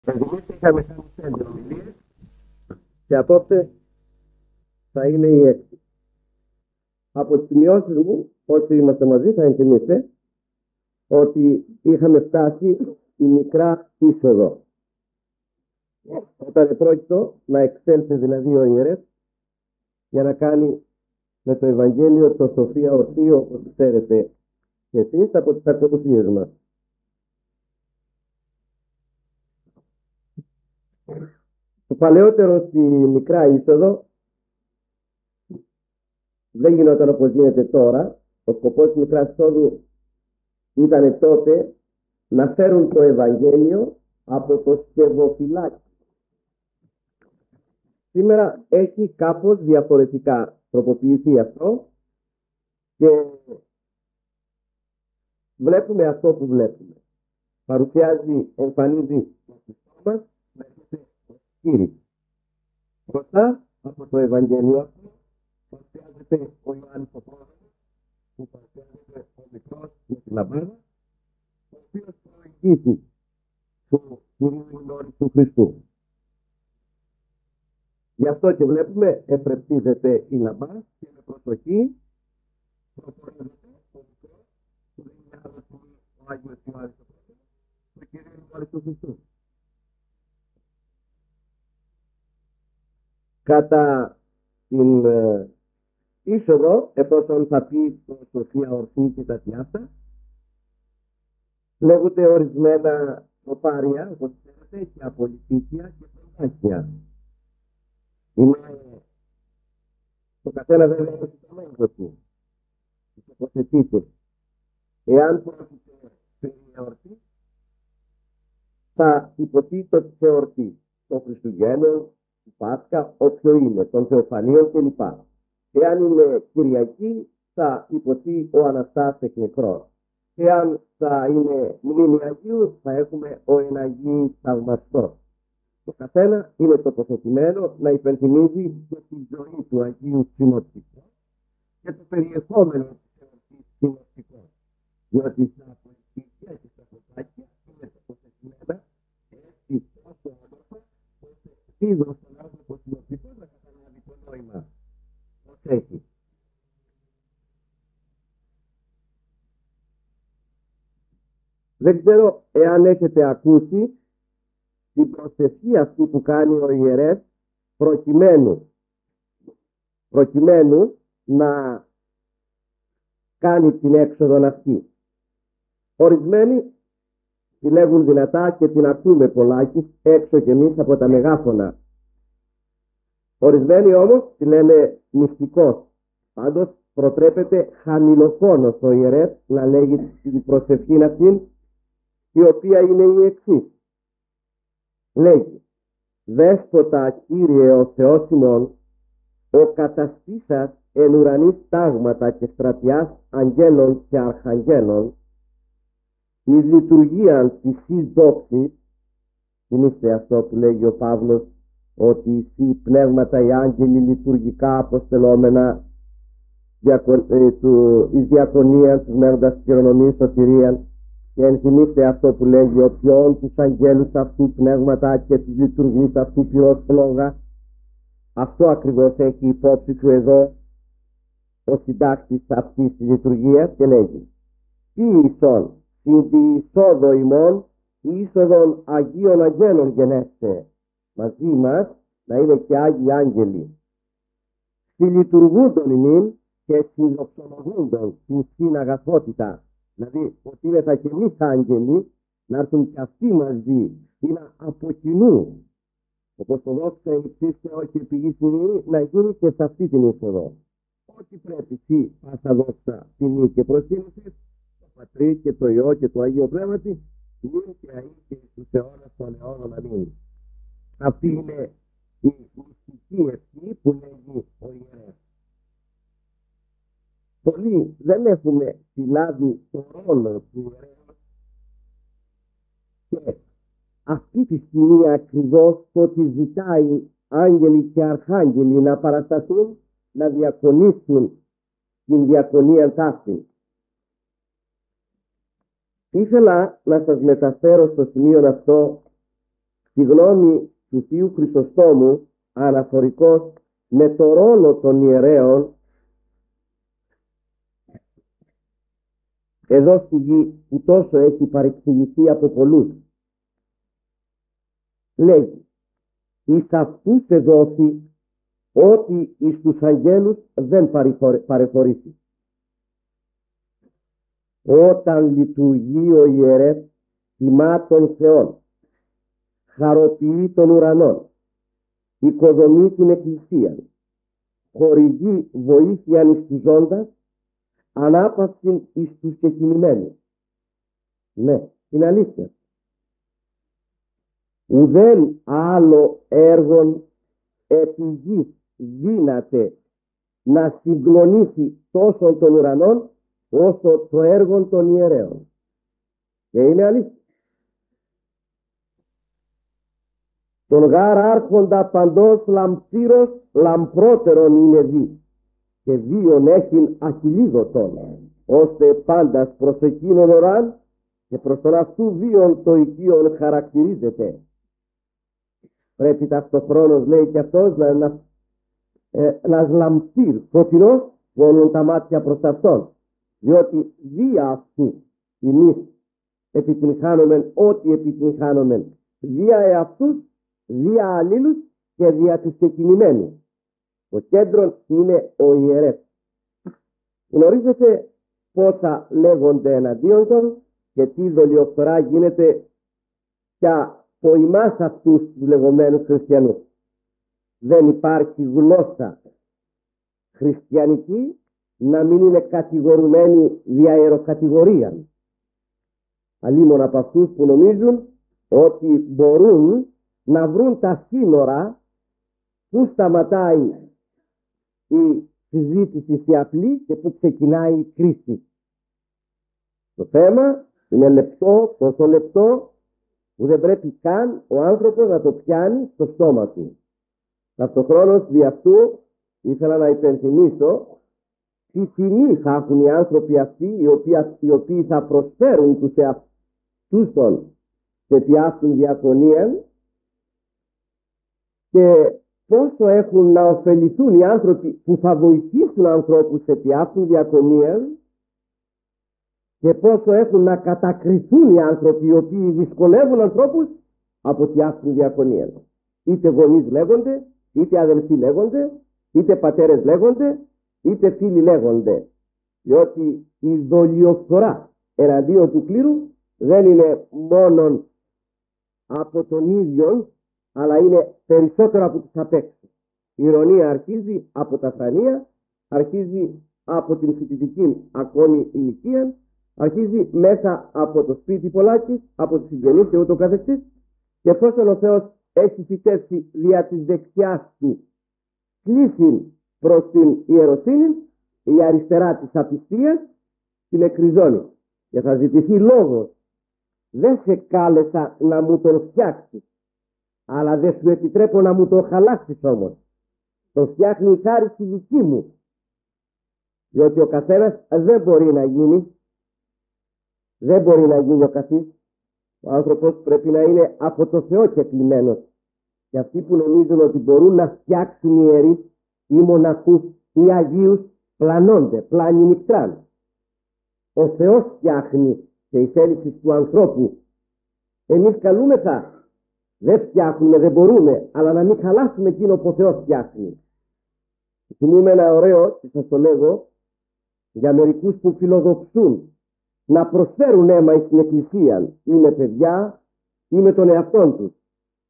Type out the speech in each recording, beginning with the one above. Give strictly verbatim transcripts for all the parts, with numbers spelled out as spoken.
Εμείς είχαμε κάνει πέντε ομιλίες και απόψε θα είναι η έκτη. Από τις σημειώσεις μου, όσοι είμαστε μαζί θα ενθυμίστε ότι είχαμε φτάσει στη μικρά είσοδο. Όταν επρόκειτο να εξέλθει δηλαδή ο ιερεύς για να κάνει με το Ευαγγέλιο το Σοφία Ορθή, όπως ξέρετε και εσείς από τις ακολουθίες μας. Το παλαιότερο στη μικρά είσοδο δεν γινόταν όπως γίνεται τώρα. Ο σκοπός της μικράς είσοδου ήταν τότε να φέρουν το Ευαγγέλιο από το στεβοφυλάκι. Σήμερα έχει κάπως διαφορετικά τροποποιηθεί αυτό και βλέπουμε αυτό που βλέπουμε. Παρουσιάζει, εμφανίζει το Χριστό μας να έρχεται ο Κύριος. Μπροστά από το Ευαγγέλιο αυτό παρουσιάζεται ο Ιωάννης ο Πρόδρομος, που παρουσιάζεται ο μικρός με τη λαμπάδα, ο οποίος προηγείται του Κυρίου Γνώρης του Χριστού. Γι' αυτό και βλέπουμε εφρεπτίζεται η λαμπά και με προσοχή προχωρίζεται ο μικρός που δεν είναι άλλο που ο Άγιος Ιωάννης ο Πρόδρομος, του Κυρίου Γνώρης του Χριστού. Κατά την ε, είσοδο, εφόσον θα πει το Σοφία Ορθή και τα τιάτα, λέγονται ορισμένα τροπάρια, όπως ξέρετε, και απολυτίκια και προβάσια. Είναι το καθένα βέβαια έχει το μέγεθος του. Τοποθετείτε. Εάν πρόκειται περί εορτή, θα υποτίθεται ότι σε εορτή των Χριστουγέννων, του Πάσχα, όποιο είναι, των Θεοφανίων κλπ. Εάν είναι Κυριακή, θα υποθεί ο Αναστάς εκ νεκρών. Εάν θα είναι μνήμη Αγίου, θα έχουμε ο εναγίης θαυμαστός. Το καθένα είναι τοποθετημένο να υπενθυμίζει και τη ζωή του Αγίου Συνοπτικού και το περιεχόμενο της εορτής Συνοπτικών. Διότι στα πολιτικά και στα φωτάκια είναι τοποθετημένα έτσι τόσο όμορφα, ώστε δίδω στον άνθρωπο Συνοπτικό να καταλάβει το νόημα. Πώς έχει. Δεν ξέρω εάν έχετε ακούσει την προσευχή αυτή που κάνει ο ιερεύς προκειμένου, προκειμένου να κάνει την έξοδον αυτή. Ορισμένοι τη λέγουν δυνατά και την ακούμε πολλάκις έξω κι εμείς από τα μεγάφωνα. Ορισμένοι όμως τη λένε μυστικός. Πάντως προτρέπεται χαμηλοφόνος ο ιερεύς να λέγει την προσευχή αυτή, η οποία είναι η εξής. Λέγει: Δέσποτα Κύριε ο Θεός ημών, ο καταστήσας εν ουρανής τάγματα και στρατιάς αγγέλων και αρχαγγέλων, εις λειτουργίαν της εις δόξης. Θυμίστε αυτό που λέγει ο Παύλος, ότι εσύ πνεύματα οι άγγελοι λειτουργικά αποστελόμενα εις διακονίαν τους μένοντας χειρονομής σωτηρίαν. Και ενθυμίστε αυτό που λέγει ο ποιόν τους αγγέλους αυτού πνεύματα και τους λειτουργούς αυτού πυρός φλόγα. Αυτό ακριβώς έχει υπόψη του εδώ ο συντάκτης αυτής της λειτουργίας και λέγει: Τι ίσον συν τη εισόδο ημών είσοδον Αγίων Αγγέλων γενέστε. Μαζί μας να είναι και Άγιοι Άγγελοι. Συλλειτουργούντον ημίν και συνδοξολογούντον την συναγαθότητα. Δηλαδή ότι είναι θα και εμείς άγγελοι να έρθουν και αυτοί μαζί ή να από κοινού, όπως το δόξα υψίστε όχι πηγή ειρήνη, να γίνει και σε αυτή την είσοδο. Ό,τι πρέπει εσύ πάσα δόξα τιμή και προσκύνηση, το Πατρί και το Υιό και το Αγίο Πνεύματι, νυν και αεί και στους αιώνας των αιώνων αμήν. Αυτή είναι η μυστική ευχή που λέγει ο ιερεύς. Πολλοί δεν έχουμε συλλάβει το ρόλο του ιερέως και αυτή τη στιγμή ακριβώς το ότι ζητάει άγγελοι και αρχάγγελοι να παρασταθούν, να διακονήσουν την διακονία ταύτη. Ήθελα να σας μεταφέρω στο σημείο αυτό τη γνώμη του Θείου Χρυσοστόμου αναφορικός με το ρόλο των ιερέων εδώ στη γη που τόσο έχει παρεξηγηθεί από πολλούς. Λέγει, εις αυτούς εδόθη ότι εις τους αγγέλους δεν παρεχωρήσει. Όταν λειτουργεί ο ιερεύς, τιμά τον Θεόν, χαροποιεί τον ουρανόν, οικοδομεί την εκκλησία, χορηγεί βοήθεια εις τους ζώντας, ανάπαυση εις τους κεκοιμημένους. Ναι, είναι αλήθεια. Ουδέν άλλο έργον επί γης δύναται να συγκλονίσει τόσο των ουρανών όσο το έργο των ιερέων. Και είναι αλήθεια. Τον γάρ άρχοντα παντός λαμπτήρος λαμπρότερον είναι δι και βίον έχειν αχιλίδωτον ώστε πάντας προς εκείνον οράν και προς τον αυτού βίον το οικείον χαρακτηρίζεται. Πρέπει ταυτοχρόνως, λέει και αυτός, να είναι ένας λαμπτήρ φωτεινός που όλουν τα μάτια προς αυτόν, διότι δια αυτού εμείς επιτυγχάνομεν ό,τι επιτυγχάνομεν δια εαυτούς, δια αλλήλους και δια τους κεκοιμημένους. Το κέντρο είναι ο ιερεύς. Γνωρίζετε πόσα λέγονται εναντίον των και τι δολιοφθορά γίνεται και από εμάς αυτούς τους λεγόμενους χριστιανούς. Δεν υπάρχει γλώσσα χριστιανική να μην είναι κατηγορουμένη δια ιεροκατηγορία. Αλλήμον από αυτούς που νομίζουν ότι μπορούν να βρουν τα σύνορα που σταματάει η συζήτηση σε απλή και που ξεκινάει η κρίση. Το θέμα είναι λεπτό, τόσο λεπτό που δεν πρέπει καν ο άνθρωπος να το πιάνει στο στόμα του. Ταυτοχρόνως δι' αυτού ήθελα να υπενθυμίσω τι τιμή θα έχουν οι άνθρωποι αυτοί οι οποίοι, οι οποίοι θα προσφέρουν τους εαυτούς των σε πιάσουν διακονία και πόσο έχουν να ωφεληθούν οι άνθρωποι που θα βοηθήσουν ανθρώπους σε πιάσουν διακονία και πόσο έχουν να κατακριθούν οι άνθρωποι οι οποίοι δυσκολεύουν ανθρώπους από πιάσουν διακονία. Είτε γονείς λέγονται, είτε αδελφοί λέγονται, είτε πατέρες λέγονται, είτε φίλοι λέγονται. Διότι η δολιοφθορά εναντίον του κλήρου δεν είναι μόνον από τον ίδιο, αλλά είναι περισσότερο από τους απ' έξω. Η ηρωνία αρχίζει από τα θρανία, αρχίζει από την φοιτητική ακόμη ηλικία, αρχίζει μέσα από το σπίτι πολλάκις, από τους συγγενείς και ούτω καθεξής, και εφόσον ο Θεός έχει φυτέψει δια της δεξιάς του κλείσει προς την ιεροσύνη, η αριστερά της απιστίας την εκκριζώνει και θα ζητηθεί λόγος. Δεν σε κάλεσα να μου τον φτιάξεις, αλλά δεν σου επιτρέπω να μου τον χαλάσεις όμως. Το φτιάχνει η χάρη στη δική μου, διότι ο καθένας δεν μπορεί να γίνει, δεν μπορεί να γίνει ο καθής. Ο άνθρωπος πρέπει να είναι από το Θεό κεκλημένος. Και αυτοί που νομίζουν ότι μπορούν να φτιάξουν ιερείς ή μοναχούς ή αγίους πλανώνται, πλάνοι νυχτράν. Ο Θεός φτιάχνει και η θέληση του ανθρώπου. Εμείς καλούμεθα, δεν φτιάχνουμε, δεν μπορούμε, αλλά να μην χαλάσουμε εκείνο που ο Θεός φτιάχνει. Θυμούμε ένα ωραίο, και σας το λέγω, για μερικούς που φιλοδοξούν να προσφέρουν αίμα στην εκκλησία, ή με παιδιά ή με τον εαυτόν τους.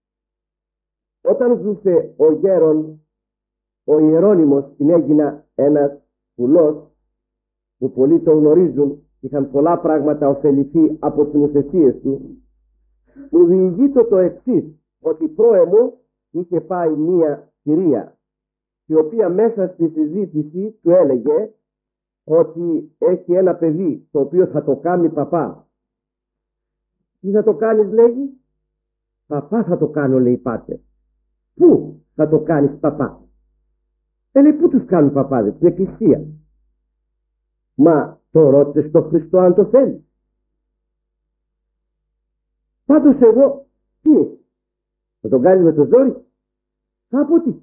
Όταν ζούσε ο γέρον, ο Ιερώνυμος στην Αίγινα, ένας πουλός που πολλοί το γνωρίζουν, είχαν πολλά πράγματα ωφεληθεί από τις νοσεσίες του, μου διηγείται το εξής, ότι πρώεμου είχε πάει μία κυρία, η οποία μέσα στη συζήτηση του έλεγε ότι έχει ένα παιδί το οποίο θα το κάνει παπά. Τι θα το κάνεις, λέγει? Παπά θα το κάνω, λέει, πάτερ. Πού θα το κάνεις παπά? Ε, λέει, πού τους κάνουν παπάδες? Στην εκκλησία. Μα το ρώτησε στο Χριστό αν το θέλει. Πάντως εγώ, τι, Θα τον κάνεις με το ζόρι? Από τι?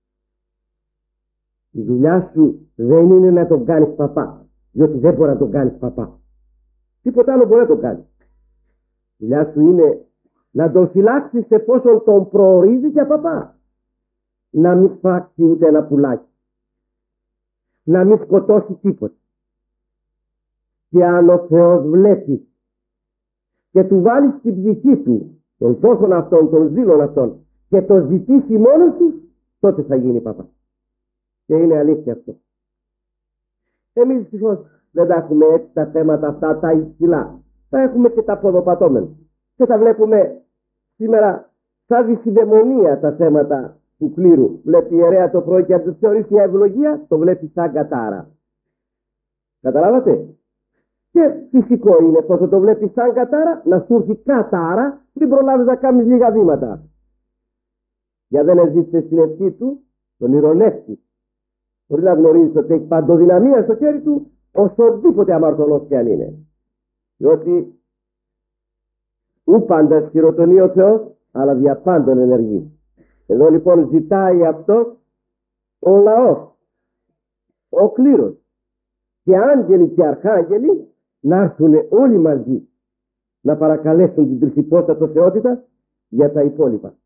Η δουλειά σου δεν είναι να τον κάνεις παπά, διότι δεν μπορεί να τον κάνεις παπά. Τίποτα άλλο μπορεί να τον κάνει. Η δουλειά σου είναι να τον φυλάξεις εφόσον τον προορίζει για παπά. Να μην φάξει ούτε ένα πουλάκι. Να μην σκοτώσει τίποτα. Και αν ο Θεός βλέπει και του βάλει στην ψυχή του τον φόβον αυτόν, τον ζήλον αυτόν και το ζητήσει μόνος του, τότε θα γίνει παπά. Και είναι αλήθεια αυτό. Εμείς δυστυχώς δεν τα έχουμε έτσι τα θέματα αυτά τα υψηλά. Τα έχουμε και τα ποδοπατώμενα. Και τα βλέπουμε σήμερα σαν δυσιδαιμονία τα θέματα του κλήρου. Βλέπει ιερέα το πρωί και αν το θεωρήσει μια ευλογία, το βλέπει σαν κατάρα. Καταλάβατε? Και φυσικό είναι πως το βλέπει σαν κατάρα, να σου έρθει κατάρα πριν προλάβεις να κάνεις λίγα βήματα. Για δεν έζησε στην ευχή του, τον ηρωνεύει. Μπορεί να γνωρίζει ότι έχει παντοδυναμία στο χέρι του, οσοδήποτε αμαρτωλός και αν είναι. Διότι ου πάντα χειροτονεί ο Θεός, αλλά δια πάντων ενεργεί. Εδώ λοιπόν ζητάει αυτό ο λαός, ο κλήρος και άγγελοι και αρχάγγελοι να έρθουν όλοι μαζί να παρακαλέσουν την τρισυπόστατο θεότητα για τα υπόλοιπα.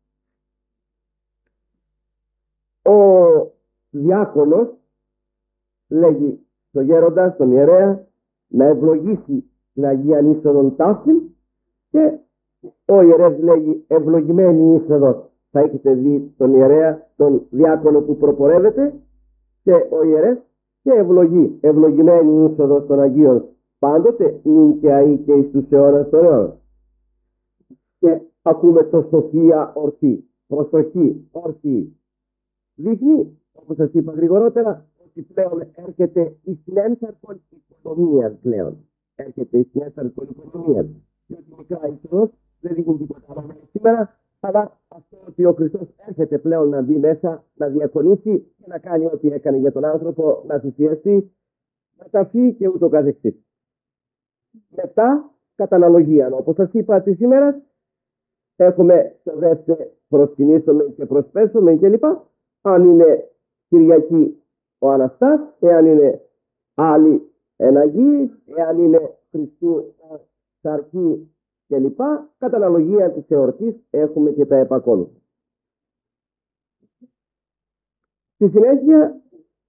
Ο διάκονος λέγει στο γέροντα, στον ιερέα, να ευλογήσει την Αγία Είσοδον ταύτην και ο ιερεύς λέγει ευλογημένη είσοδος. Θα έχετε δει τον ιερέα, τον διάκονο που προπορεύεται και ο ιερεύς και ευλογεί, ευλογημένη είσοδος των Αγίων πάντοτε νυν και αεί και εις τους αιώνας των αιώνων. Και ακούμε το σοφία ορθή, προσοχή ορθή. Δείχνει, όπως σας είπα γρηγορότερα, ότι πλέον έρχεται η συνένσαρκον οικονομία πλέον. Έρχεται η συνένσαρκον οικονομία. Διότι μικρά είσοδος δεν δείχνει τίποτα άλλο σήμερα, αλλά αυτό ότι ο Χριστός έρχεται πλέον να μπει μέσα, να διακονήσει και να κάνει ό,τι έκανε για τον άνθρωπο, να θυσιαστεί, να ταφεί και ούτω καθεξής. Μετά, κατά αναλογία, όπως σας είπα τη σήμερα, έχουμε στο δεύτερο προσκυνήσουμε και προσπέσουμε κλπ. Αν είναι Κυριακή ο Αναστάς, εάν είναι άλλη εναγή, εάν είναι Χριστού Σαρκή κλπ. Κατά αναλογία της εορτής έχουμε και τα επακόλουθα. Στη συνέχεια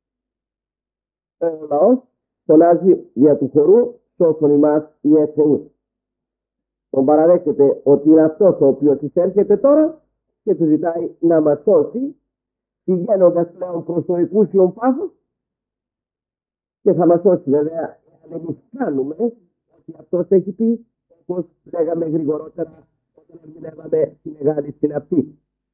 ο λαός φωνάζει δια του χορού σώσον ημάς Ιε Θεούς. Τον παραδέχεται ότι είναι αυτός ο οποίος εισέρχεται τώρα και του ζητάει να μας σώσει, πηγαίνοντας πλέον προς το εκούσιον πάθος, και θα μας σώσει βέβαια αν εμείς κάνουμε ότι αυτός έχει πει, όπως λέγαμε γρηγορότερα όταν ερμηνεύαμε τη μεγάλη συναπτή.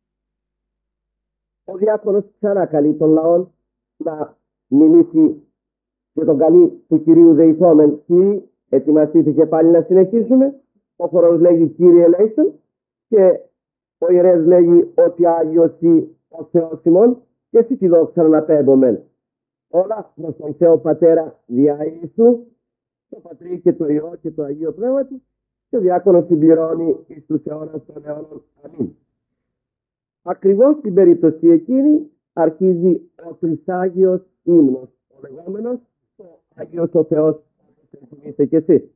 Ο διάκονος ξανά καλεί τον λαό να μιλήσει και τον καλεί του Κυρίου δεηθόμεν. Κύριε, ετοιμαστείτε και πάλι να συνεχίσουμε. Ο χορός λέγει Κύριε ελέησον και ο ιερέας λέγει ότι Άγιος ή ο Θεός ημών και εσύ τη δόξα να πέμπομεν. Όλα προς τον Θεό Πατέρα δια Ιησού, το Πατρί και το Υιό και το Αγίο Πνεύμα του, και ο διάκονος συμπληρώνει εις τους αιώνας των αιώνων. Αμήν. Ακριβώς στην περίπτωση εκείνη αρχίζει ο τρισάγιος ύμνος, ο λεγόμενος ο Άγιος ο Θεός, όπως είστε και εσείς.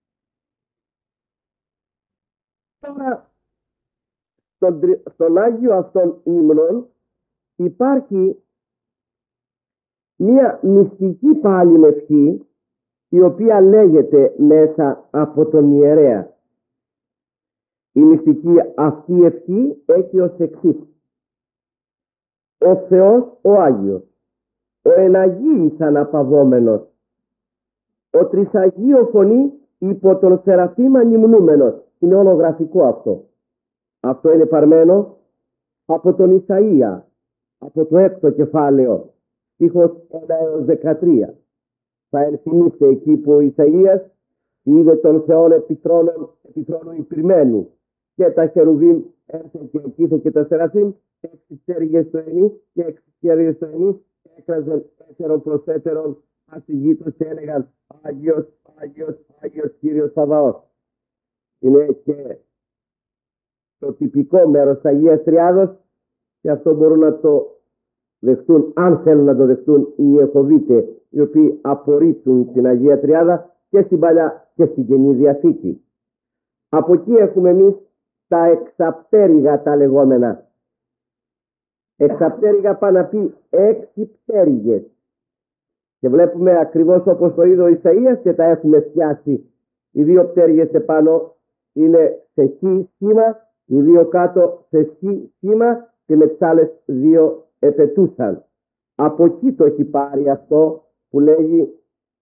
Τώρα, στον, στον Άγιο αυτόν ύμνον υπάρχει μία μυστική πάλι ευχή, η οποία λέγεται μέσα από τον ιερέα. Η μυστική αυτή ευχή έχει ως εξής: ο Θεός ο Άγιος, ο εναγίης αναπαυόμενος, ο τρισαγίο φωνή υπό τον Σεραφείμ ανυμνούμενος. Είναι ολογραφικό αυτό. Αυτό είναι παρμένο από τον Ισαΐα, από το έκτο κεφάλαιο, στίχος ένα έως δεκατρία. Θα ενθυμίστε εκεί που ο Ισαΐας είδε τον Θεόν επιθρόνων, επιθρόνων υπηρμένου και τα χερουβίμ έρθαν και εκείθω και τα Σεραφείμ, έξι στέργες στο ενί και έξι στέργες στο ενί, έκραζαν έτερον προς έτερον ασυγήτως και έλεγαν Άγιος, Άγιος, Άγιος Κύριος Σαβαός. Είναι και το τυπικό μέρος της Αγίας Τριάδος, και αυτό μπορούν να το δεχτούν, αν θέλουν να το δεχτούν, οι Ιεχωβίτες, οι οποίοι απορρίπτουν την Αγία Τριάδα και στην Παλιά και στην Καινή Διαθήκη. Από εκεί έχουμε εμείς τα εξαπτέρυγα τα λεγόμενα. Εξαπτέρυγα πάει να πει έξι πτέρυγες. Και βλέπουμε ακριβώς όπως το είδε ο Ισαΐας και τα έχουμε φτιάσει. Οι δύο πτέρυγες επάνω είναι σε χ σχήμα, οι δύο κάτω σε χ σχήμα και με τις άλλες δύο επετούσαν. Από εκεί το έχει πάρει αυτό που λέγει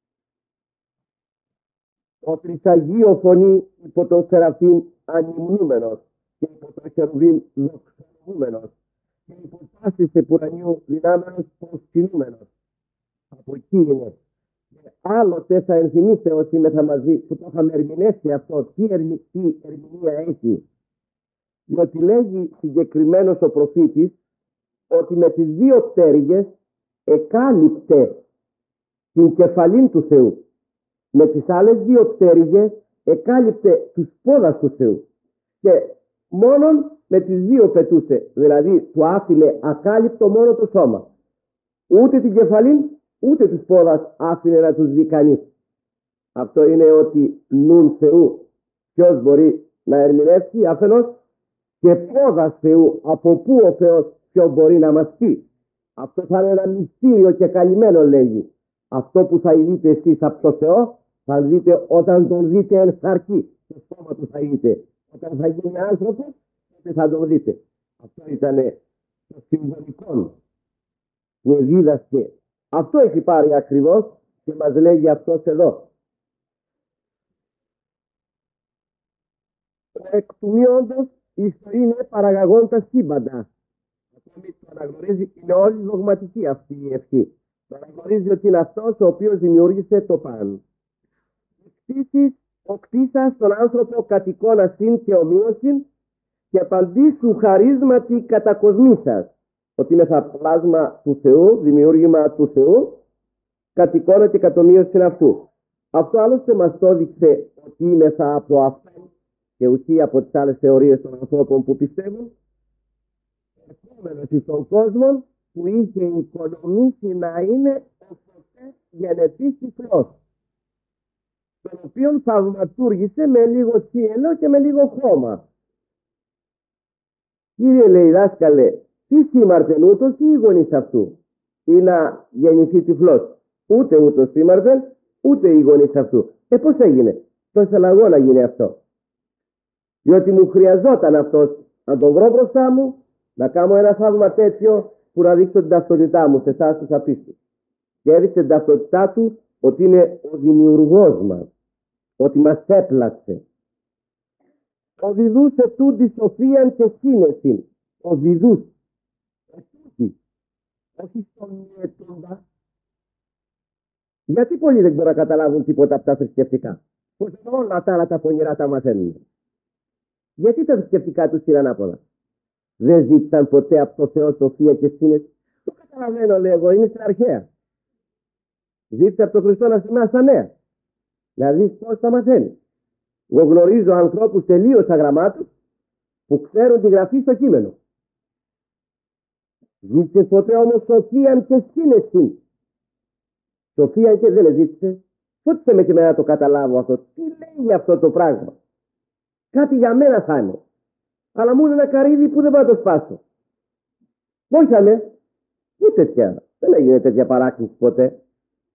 ο τρισαγείο φωνή υπό τον Σεραφείμ ανυμνούμενος και υπό τον Χερουβίμ δοξολογούμενος και υπό πάσης επουρανίου δυνάμενος προσκυνούμενος. Από εκεί είναι. Και άλλοτε θα ενθυμίστε όσοι είμαι θα μαζί που το είχαμε ερμηνεύσει αυτό, τι, ερμη, τι ερμηνεία έχει. Διότι λέγει συγκεκριμένος ο προφήτης ότι με τις δύο πτέρυγες εκάλυπτε την κεφαλήν του Θεού. Με τις άλλες δύο πτέρυγες εκάλυπτε τους πόδας του Θεού. Και μόνον με τις δύο πετούσε, δηλαδή του άφηνε ακάλυπτο μόνο το σώμα. Ούτε την κεφαλήν ούτε τους πόδας άφηνε να τους δει κανείς. Αυτό είναι ότι νουν Θεού. Ποιος μπορεί να ερμηνεύσει αφενός, και πόδας Θεού, από πού ο Θεός ποιο μπορεί να μας πει. Αυτό θα είναι ένα μυστήριο και καλυμμένο, λέγει. Αυτό που θα δείτε εσείς από το Θεό θα δείτε όταν τον δείτε εν σαρκή. Το στόμα του θα δείτε. Όταν θα γίνει άνθρωπος τότε θα τον δείτε. Αυτό ήταν το συμβολικό που δίδασκε. Αυτό έχει πάρει ακριβώς και μας λέγει αυτός εδώ. Εκ του μειόντος είναι παραγαγών τα σύμπαντα. Ακόμη το αναγνωρίζει, είναι όλη δογματική αυτή η ευχή. Το αναγνωρίζει ότι είναι αυτός ο οποίος δημιούργησε το παν. Κτίσεις ο κτίσας τον άνθρωπο κατ' εικόνα συν και ομοίωσιν και παντήσου χαρίσματι κατακοσμήσας. Ότι είναι θα πλάσμα του Θεού, δημιούργημα του Θεού, κατ' εικόνα και κατ' ομοίωσιν αυτού. Αυτό άλλωστε μας το έδειξε ότι είναι θα από αυτό και ουσί από τις άλλες θεωρίες των ανθρώπων που πιστεύουν, επόμενος στον κόσμο που είχε οικονομήσει να είναι ο σωτές γενετής τυφλός, τον οποίον θαυματούργησε με λίγο τσίελο και με λίγο χώμα. Κύριε, λέει, δάσκαλε, τι σήμαρτεν ούτως ή οι γονείς αυτού, ή να γεννηθεί τυφλός? Ούτε ούτως σήμαρτεν, ούτε οι γονείς αυτού. Ε, πώς έγινε? Το ήθελα εγώ να γίνει αυτό. Διότι μου χρειαζόταν αυτός να τον βρω μπροστά μου, να κάνω ένα θαύμα τέτοιο που να δείξω την ταυτότητά μου σε εσάς τους απίστους. Και έδειξε την ταυτότητά του ότι είναι ο δημιουργός μας, ότι μας έπλαξε. Ο διδούς ετούντι σοφίαν και σύνεσιν. Ο διδούς ετούντι, όχι στον ετούντα. Γιατί πολλοί δεν μπορούν να καταλάβουν τίποτα από τα θρησκευτικά? Πως όλα τα άλλα τα πονηρά τα μαθαίνουν. Γιατί τα θρησκευτικά τους είναι ανάποδα? Δεν ζήτησαν ποτέ από το Θεό σοφία και σύνεση? Το καταλαβαίνω, λέω εγώ, είναι στην αρχαία. Ζήτησε από τον Χριστό να σημαίνει στα νέα. Να δεις πώς τα μαθαίνει. Εγώ γνωρίζω ανθρώπους τελείως αγραμμάτους που ξέρουν τη γραφή στο κείμενο. Ζήτησε ποτέ όμως σοφίαν και σύνεση? Σοφία και δεν ζήτησε. Φώτισε με και εμένα να το καταλάβω αυτό. Τι λέει αυτό το πράγμα? Κάτι για μένα θα είναι. Αλλά μου είναι ένα καρύδι που δεν πάω να το σπάσω. Βόηθαμε. Ούτε τέτοια. Δεν έγινε τέτοια παράκληση ποτέ.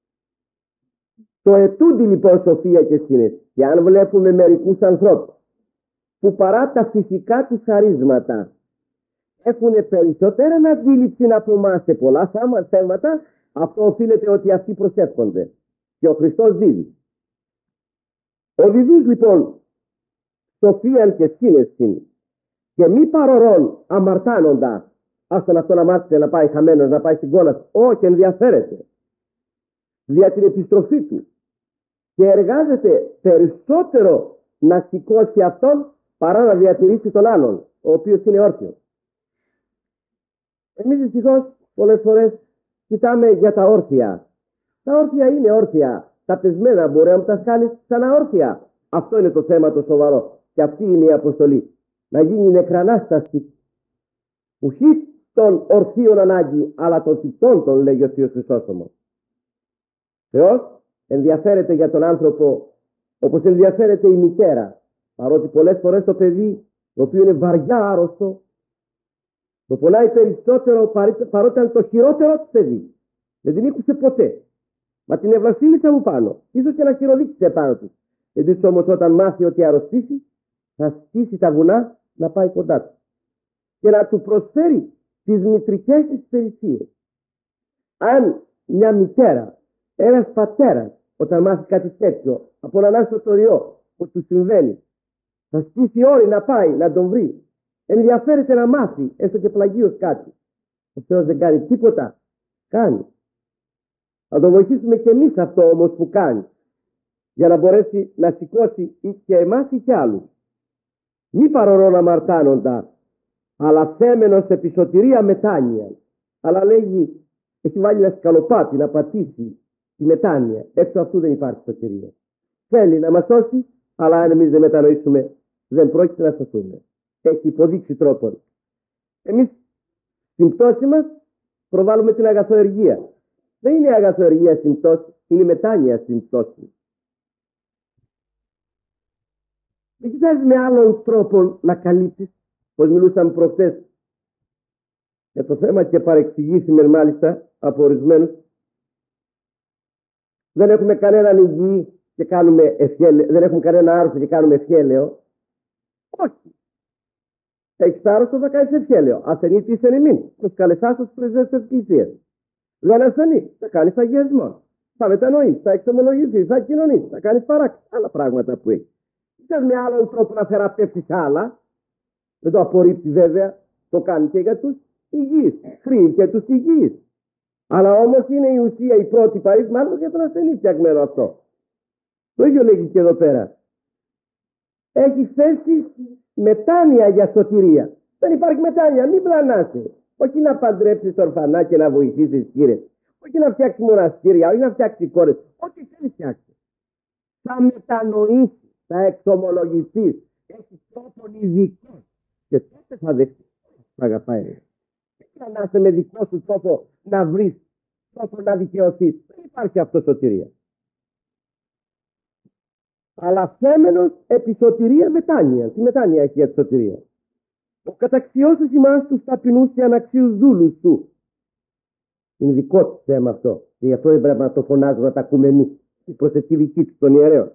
Το ετούντι λοιπόν σοφία και σύνεση. Και αν βλέπουμε μερικούς ανθρώπους που παρά τα φυσικά τους χαρίσματα έχουν περισσότερα αντίληψη από εμάς σε πολλά θέματα, αυτό οφείλεται ότι αυτοί προσεύχονται. Και ο Χριστός δίδει. Ο διδούς λοιπόν σοφίαν και σύνεση και μη παρορών αμαρτάνοντα, άστον αυτόν αμάρτησε να πάει χαμένος, να πάει στην κόλαση, όχι, ενδιαφέρεται δια την επιστροφή του και εργάζεται περισσότερο να σηκώσει αυτόν παρά να διατηρήσει τον άλλον, ο οποίος είναι όρθιος. Εμείς δυστυχώς πολλές φορές κοιτάμε για τα όρθια. Τα όρθια είναι όρθια. Τα πεσμένα μπορεί να μου τα σκάλεις σαν αόρθια. Αυτό είναι το θέμα το σοβαρό. Και αυτή είναι η αποστολή. να γίνει νεκρανάσταση, ουχή των ορθίων ανάγκη, αλλά των τυπών των, λέγει ο Θείος Χρυσόστομος. Θεός ενδιαφέρεται για τον άνθρωπο όπως ενδιαφέρεται η μητέρα, παρότι πολλές φορές το παιδί, το οποίο είναι βαριά άρρωστο, το πονάει περισσότερο παρότι ήταν το χειρότερο του παιδί. Δεν την ήκουσε ποτέ. Μα την ευλαστήμησε από πάνω. Ίσως και να χειροδείξει πάνω του. Έτσι όμως όταν μάθει ότι αρρωστήσει, θα στήσει τα βουνά να πάει κοντά του. Και να του προσφέρει τις μητρικές της υπηρεσίες. Αν μια μητέρα, ένας πατέρας, όταν μάθει κάτι τέτοιο, από έναν άστο ριό που του συμβαίνει, θα στήσει όρη να πάει να τον βρει. Ενδιαφέρεται να μάθει, έστω και πλαγίως κάτι. Ο Θεός δεν κάνει τίποτα. Κάνει. Θα τον βοηθήσουμε και εμείς αυτό όμως που κάνει, για να μπορέσει να σηκώσει και εμάς ή και άλλους. Μη παρορών αμαρτάνοντα, αλλά θέμενος επί σωτηρία μετάνοια. Αλλά λέγει, έχει βάλει ένα σκαλοπάτι να πατήσει τη μετάνοια. Έξω αυτού δεν υπάρχει σωτηρία. Θέλει να μας σώσει, αλλά αν εμείς δεν μετανοήσουμε, δεν πρόκειται να σωθούμε. Έχει υποδείξει τρόπον. Εμείς στην πτώση μας προβάλλουμε την αγαθοεργία. Δεν είναι η αγαθοεργία στην πτώση, είναι η μετάνοια στην πτώση. Δεν κοιτάζει με άλλον τρόπο να καλύψεις, πως μιλούσαμε προχτές για το θέμα και παρεξηγήσαμε μάλιστα από ορισμένους. Δεν έχουμε κανέναν υγιή και κάνουμε ευχέλαιο, δεν έχουμε κανένα άρρωστο και κάνουμε ευχέλαιο. Όχι. Έχεις άρρωστο, θα κάνεις ευχέλαιο. Ασθενή τι είσαι εμείς. Προσκαλεσάς στους πρεσβευτές της Εκκλησίας. Δεν ασθενή, θα κάνεις αγιασμό. Θα μετανοείς, θα εξομολογηθείς, θα κοινωνείς, θα κάνεις παράξη. Άλλα πράγματα που έχει. Δεν με άλλον τρόπο να θεραπεύσεις άλλα. Δεν το απορρίπτει βέβαια. Το κάνει και για τους υγιείς. Χρήει και τους υγιείς. Αλλά όμως είναι η ουσία η πρώτη παρής, μάλλον για τον ασθενή φτιαγμένο αυτό. Το ίδιο λέγει και εδώ πέρα. Έχει θέσει μετάνοια για σωτηρία. Δεν υπάρχει μετάνοια, μην πλανάσαι. Όχι να παντρέψεις ορφανά και να βοηθήσεις κύριε. Όχι να φτιάξεις μοναστήρια, όχι να φτιάξεις κόρες. Ό,τι θέλεις φτιάξεις. Θα μετανοήσεις, θα εξομολογηθείς. Έχεις τρόπον ειδικό. Και τότε θα δεχτείς. Αγαπάει. Δεν πλανάσαι με δικό σου τρόπο να βρεις τρόπο να δικαιωθείς. Δεν υπάρχει αυτό σωτηρία. Αλλά φέμενος επί σωτηρία μετάνοια. Τι μετάνοια έχει για τη σωτηρία? Ο καταξιώσεις ημάς τους ταπεινούς και αναξίους δούλους του. Είναι δικό του θέμα αυτό. Και γι' αυτό δεν πρέπει να το φωνάζουμε, να τα ακούμε εμείς. Η προσευχή δική του των ιερέων.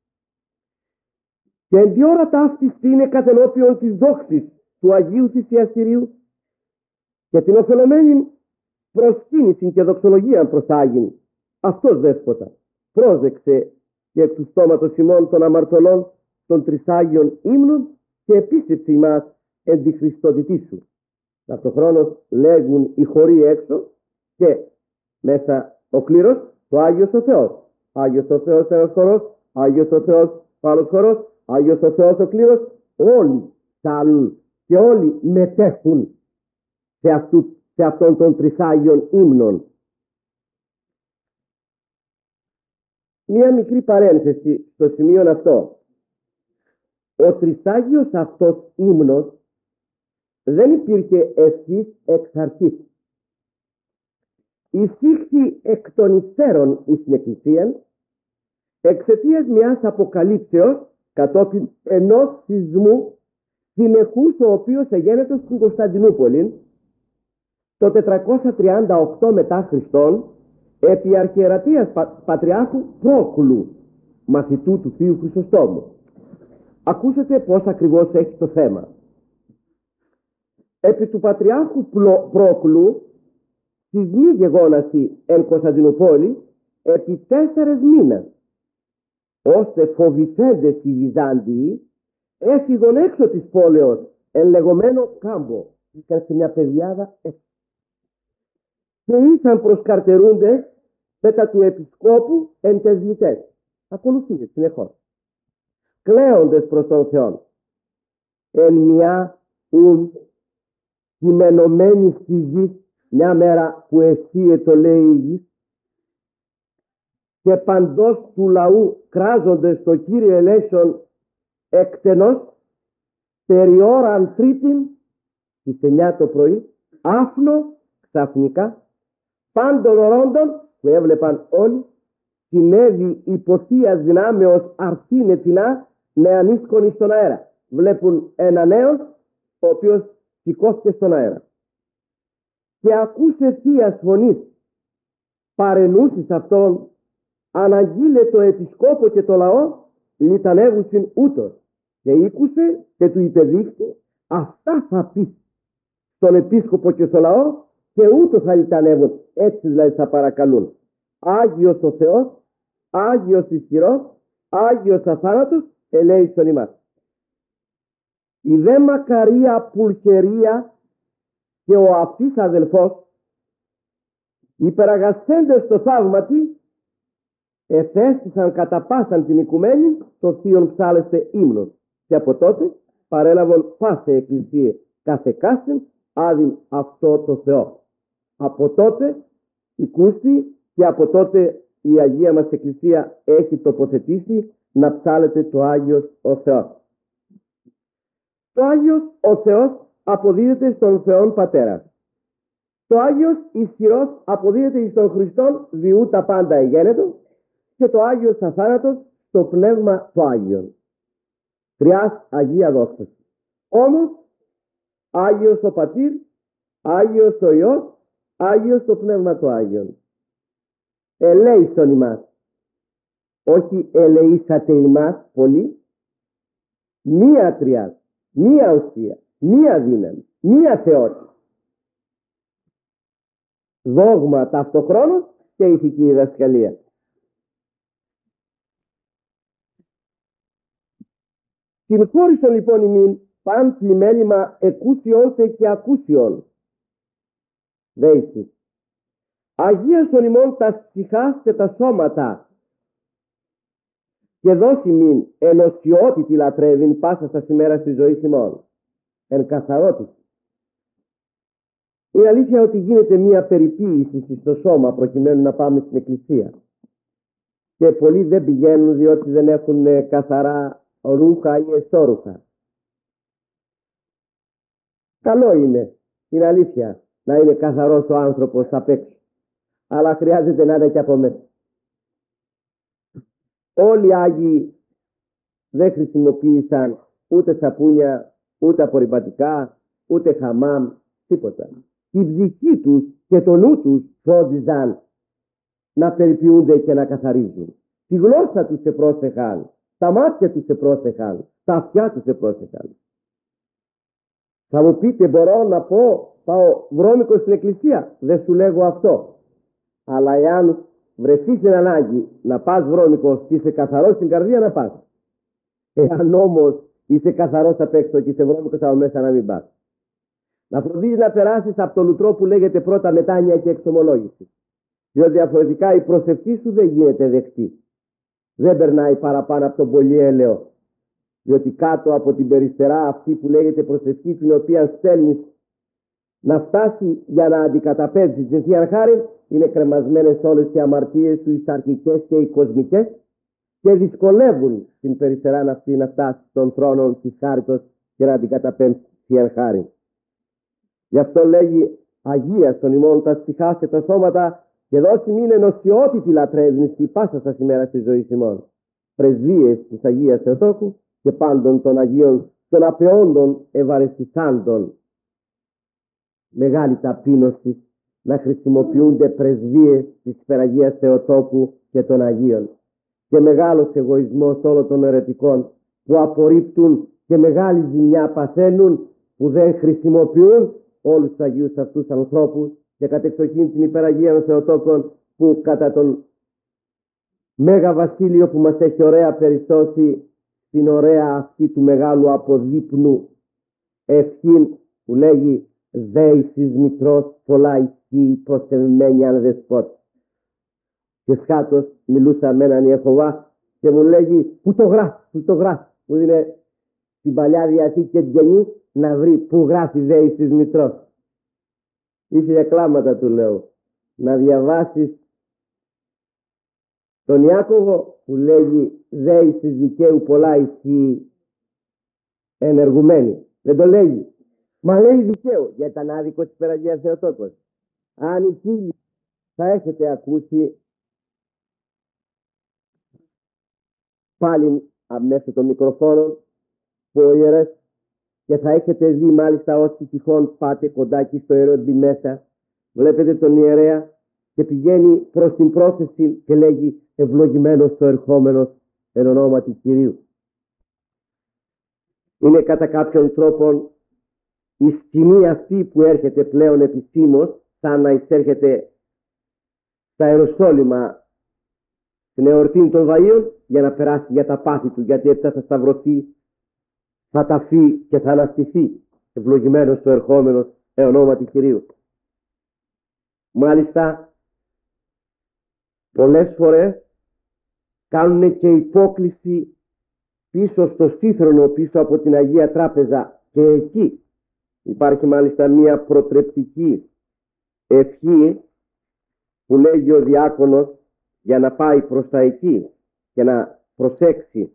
Και εν τη ώρα ταύτης είναι κατενώπιον της δόξης του Αγίου Θυσιαστηρίου και την ωφελωμένη προσκύνηση και δοξολογία προς Άγιν. Αυτός δέσποτα πρόσεξε και εκ του στόματος ημών των αμαρτωλών των τρισάγιων ύμνων και επίσκεψη ημάς εν τη Χριστοδητή σου. Ταυτοχρόνως λέγουν οι χωροί έξω και μέσα ο κλήρος το Άγιος ο Θεός. Άγιος ο Θεός ένας χορός, Άγιος ο Θεός ο άλλος χορός, Άγιος ο Θεός ο κλήρος. Όλοι ταλούν και όλοι μετέχουν σε, αυτού, σε αυτόν των τρισάγιων ύμνων. Μία μικρή παρένθεση στο σημείο αυτό. Ο τρισάγιος αυτός ύμνος δεν υπήρχε ευθύς εξ αρχής. Εισήχθη εκ των υστέρων εις την Εκκλησία εξαιτίας μιας αποκαλύψεως κατόπιν ενός σεισμού συνεχούς, ο οποίος εγένετο στην Κωνσταντινούπολη το τετρακόσια τριάντα οκτώ μετά Χριστόν επί αρχιερατείας πα, Πατριάρχου Πρόκλου, μαθητού του Θείου Χρυσοστόμου. Ακούσετε πώς ακριβώς έχει το θέμα. Επί του Πατριάρχου Πρόκλου σεισμοί γεγόναση εν Κωνσταντινούπολη επί τέσσερες μήνες, ώστε φοβηθέντες οι Βυζάντιοι έφυγον έξω της πόλεως εν λεγόμενο κάμπο. Ήταν σε μια πεδιάδα έξω. Και ήσαν προσκαρτερούνται μετά του επισκόπου εν τες λιτές. Ακολουθείτε συνεχώς. Κλαίοντες προς τον Θεό. Εν μια ουν κειμενωμένη στη γη, μια μέρα που εσύ το λέει η γη, και παντός του λαού κράζονται στο Κύριε ελέησον εκτενώς, περί ώραν τρίτην, στις εννιά το πρωί, άφνο ξαφνικά, πάντων ορόντων που έβλεπαν όλοι, συνέβη υποθείας δυνάμεως αρθίνε τεινά νεανίσκονη στον αέρα. Βλέπουν ένα νέο, ο οποίος σηκώθηκε στον αέρα. Και ακούσε θείας φωνής, παρενούσεις αυτόν, αναγγείλε το επισκόπο και το λαό, λιτανεύουσιν ούτως. Και ήκουσε και του υπεδείχθη, αυτά θα πει στον επίσκοπο και στο λαό, και ούτως θα λιτανεύουν, έτσι δηλαδή θα παρακαλούν. Άγιος ο Θεός, Άγιος ισχυρός, Άγιος αθάνατος, ελέησον ημάς. Η δε Μακαρία Πουλχερία και ο αυτής αδελφός, υπεραγασθέντες στο θαύμα της, εφέστησαν κατά πάσαν την οικουμένη το θείον ψάλεστε ύμνος. Και από τότε παρέλαβαν πάσε εκκλησία κάθε κάστην άδειν αυτό το Θεό. Από τότε οικούστη και από τότε η Αγία μας Εκκλησία έχει τοποθετήσει να ψάλεται το Άγιος ο Θεός. Το Άγιος ο Θεός αποδίδεται στον Θεόν Πατέρα. Το Άγιος ισχυρός αποδίδεται στον Χριστόν διού τα πάντα εγένετο, και το Άγιος αθάνατος στο Πνεύμα το Άγιον. Τριάς Αγία Δόξαση. Όμως Άγιος ο Πατήρ, Άγιος ο Υιός, Άγιος το Πνεύμα το Άγιον. Ελέησον ημάς. Όχι ελεήσατε ημάς πολύ. Μία τριάς, μία ουσία, μία δύναμη, μία θεότητα. Δόγμα ταυτοχρόνως και ηθική διδασκαλία. Συγχώρησον λοιπόν ημίν παν πλημέλημα εκούσιον και ακούσιον. Δέησι. Αγίασον ημών τα ψυχάς και τα σώματα, και δώσει μην ενωσιότητη λατρεύειν πάσα στα ημέρα της ζωής ημών. Εν καθαρότητα. Είναι αλήθεια ότι γίνεται μία περιποίηση στο σώμα προκειμένου να πάμε στην εκκλησία. Και πολλοί δεν πηγαίνουν διότι δεν έχουν καθαρά ρούχα ή εσώρουχα. Καλό είναι, είναι αλήθεια, να είναι καθαρός ο άνθρωπος απ' έξω. Αλλά χρειάζεται να είναι και από μέσα. Όλοι οι Άγιοι δεν χρησιμοποίησαν ούτε σαπούνια, ούτε απορρυπαντικά, ούτε χαμάμ, τίποτα. Την ψυχή τους και το νου τους φρόντιζαν να περιποιούνται και να καθαρίζουν. Τη γλώσσα τους σε πρόσεχαν, τα μάτια τους σε πρόσεχαν, τα αυτιά τους σε πρόσεχαν. Θα μου πείτε, μπορώ να πω, πάω βρώμικο στην εκκλησία. Δεν σου λέγω αυτό. Αλλά εάν βρεθείς στην ανάγκη να πας βρώμικος και είσαι καθαρός στην καρδία, να πας. Εάν όμως είσαι καθαρός απ' έξω και είσαι βρώμικος από μέσα, να μην πας. Να φροντίζεις να περάσεις από το λουτρό που λέγεται πρώτα μετάνοια και εξομολόγηση. Διότι διαφορετικά η προσευχή σου δεν γίνεται δεκτή. Δεν περνάει παραπάνω από τον πολυέλαιο. Διότι κάτω από την περιστερά αυτή που λέγεται προσευχή, την οποία στέλνεις να φτάσει για να αντικαταπέμψει την Θεία Χάρη, είναι κρεμασμένες όλες οι αμαρτίες σου, οι σαρκικές και οι κοσμικές, και δυσκολεύουν την περιστερά αυτή να φτάσει στον θρόνο της χάριτος και να αντικαταπέμψει τη Θεία Χάρη. Γι' αυτό λέγει Αγία στον ημών τα ψυχάς και τα σώματα, και δώσει μην ενωσιότητη λατρεύνης η πάσα στα ημέρα της ζωής ημών. Πρεσβείες της Αγίας Θεοτόκου και πάντων των Αγίων των απεόντων ευαρεστησάντων. Μεγάλη ταπείνωση να χρησιμοποιούνται πρεσβείες της Υπεραγίας Θεοτόκου και των Αγίων. Και μεγάλος εγωισμός όλων των αιρετικών που απορρίπτουν και μεγάλη ζημιά παθαίνουν, που δεν χρησιμοποιούν όλους τους Αγίους αυτούς ανθρώπους, και κατεξοχήν την Υπεραγία των Θεοτόκων, που κατά τον Μέγα Βασίλειο που μας έχει ωραία περισσώσει την ωραία αυτή του μεγάλου αποδείπνου ευχήν που λέγει «Δέησης μητρός πολλά ισχύει προστευμένη αν δεσπότη». Και σκάτος μιλούσα με έναν Ιεχωβά και μου λέγει «Πού το γράφει, πού το γράφει», μου δίνε την Παλιά Διαθήκη και την Καινή να βρει πού γράφει «Δέησης μητρός». Είχε κλάματα, του λέω, να διαβάσεις τον Ιάκωβο που λέγει «Δέησης δικαίου πολλά ισχύει ενεργουμένη. Δεν το λέγει. Μα λέει δικαίω, γιατί ήταν άδικος της Παναγίας Θεοτόκος. Αν οι φίλοι θα έχετε ακούσει πάλι μέσω των μικροφώνων που ο ιερές, και θα έχετε δει μάλιστα όσοι τυχόν πάτε κοντά εκεί στο ερώτημα μέσα, βλέπετε τον ιερέα και πηγαίνει προς την πρόθεση και λέγει ευλογημένος το ερχόμενος εν ονόματι Κυρίου. Είναι κατά κάποιον τρόπο η σκηνή αυτή που έρχεται πλέον επισήμως, σαν να εισέρχεται στα Ιεροσόλυμα στην εορτή των Βαΐων, για να περάσει για τα πάθη του, γιατί έπειτα θα σταυρωθεί, θα ταφεί και θα αναστηθεί ευλογημένος το ερχόμενος εν ονόματι Κυρίου. Μάλιστα πολλές φορές κάνουν και υπόκληση πίσω στο Σύφρονο, πίσω από την Αγία Τράπεζα, και εκεί υπάρχει μάλιστα μία προτρεπτική ευχή που λέγει ο διάκονος για να πάει προς τα εκεί και να προσέξει.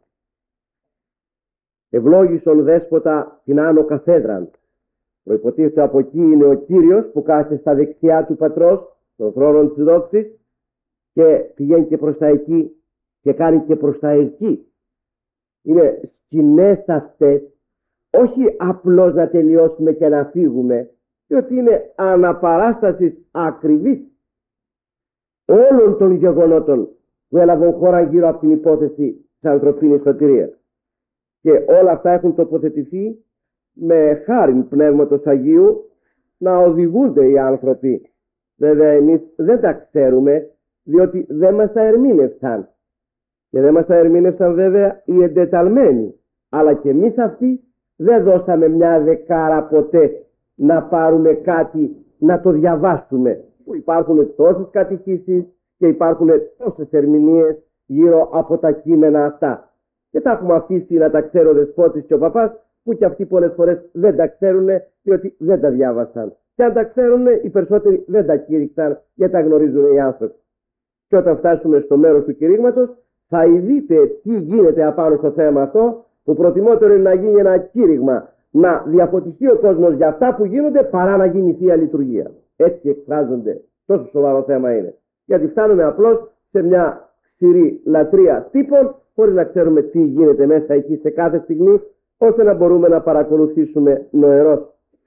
Ευλόγησον δέσποτα την άνω καθέδραν. Προϋποτίθεται από εκεί είναι ο Κύριος που κάθεται στα δεξιά του Πατρός, στον θρόνο της δόξης, και πηγαίνει και προς τα εκεί και κάνει και προς τα εκεί. Είναι σκηνές αυτές, όχι απλώς να τελειώσουμε και να φύγουμε, διότι είναι αναπαράστασης ακριβής όλων των γεγονότων που έλαβαν χώρα γύρω από την υπόθεση της ανθρωπίνης σωτηρίας. Και όλα αυτά έχουν τοποθετηθεί με χάριν Πνεύματος Αγίου να οδηγούνται οι άνθρωποι. Βέβαια εμείς δεν τα ξέρουμε, διότι δεν μας τα ερμήνευσαν. Και δεν μας τα ερμήνευσαν βέβαια οι εντεταλμένοι. Αλλά και εμείς αυτοί δεν δώσαμε μια δεκάρα ποτέ να πάρουμε κάτι να το διαβάσουμε. Που υπάρχουν τόσες κατηχήσεις και υπάρχουν τόσες ερμηνείες γύρω από τα κείμενα αυτά. Και τα έχουμε αφήσει να τα ξέρει ο Δεσπότης και ο Παπάς, που και αυτοί πολλές φορές δεν τα ξέρουν, διότι δεν τα διάβασαν. Και αν τα ξέρουν, οι περισσότεροι δεν τα κήρυξαν, γιατί τα γνωρίζουν οι άνθρωποι. Και όταν φτάσουμε στο μέρος του κηρύγματος, θα δείτε τι γίνεται απάνω στο θέμα αυτό, που προτιμότερο είναι να γίνει ένα κήρυγμα, να διαφωτιστεί ο κόσμος για αυτά που γίνονται, παρά να γίνει Θεία Λειτουργία. Έτσι εκφράζονται. Τόσο σοβαρό θέμα είναι. Γιατί φτάνουμε απλώς σε μια ξηρή λατρεία τύπων, χωρίς να ξέρουμε τι γίνεται μέσα εκεί σε κάθε στιγμή, ώστε να μπορούμε να παρακολουθήσουμε νοερός.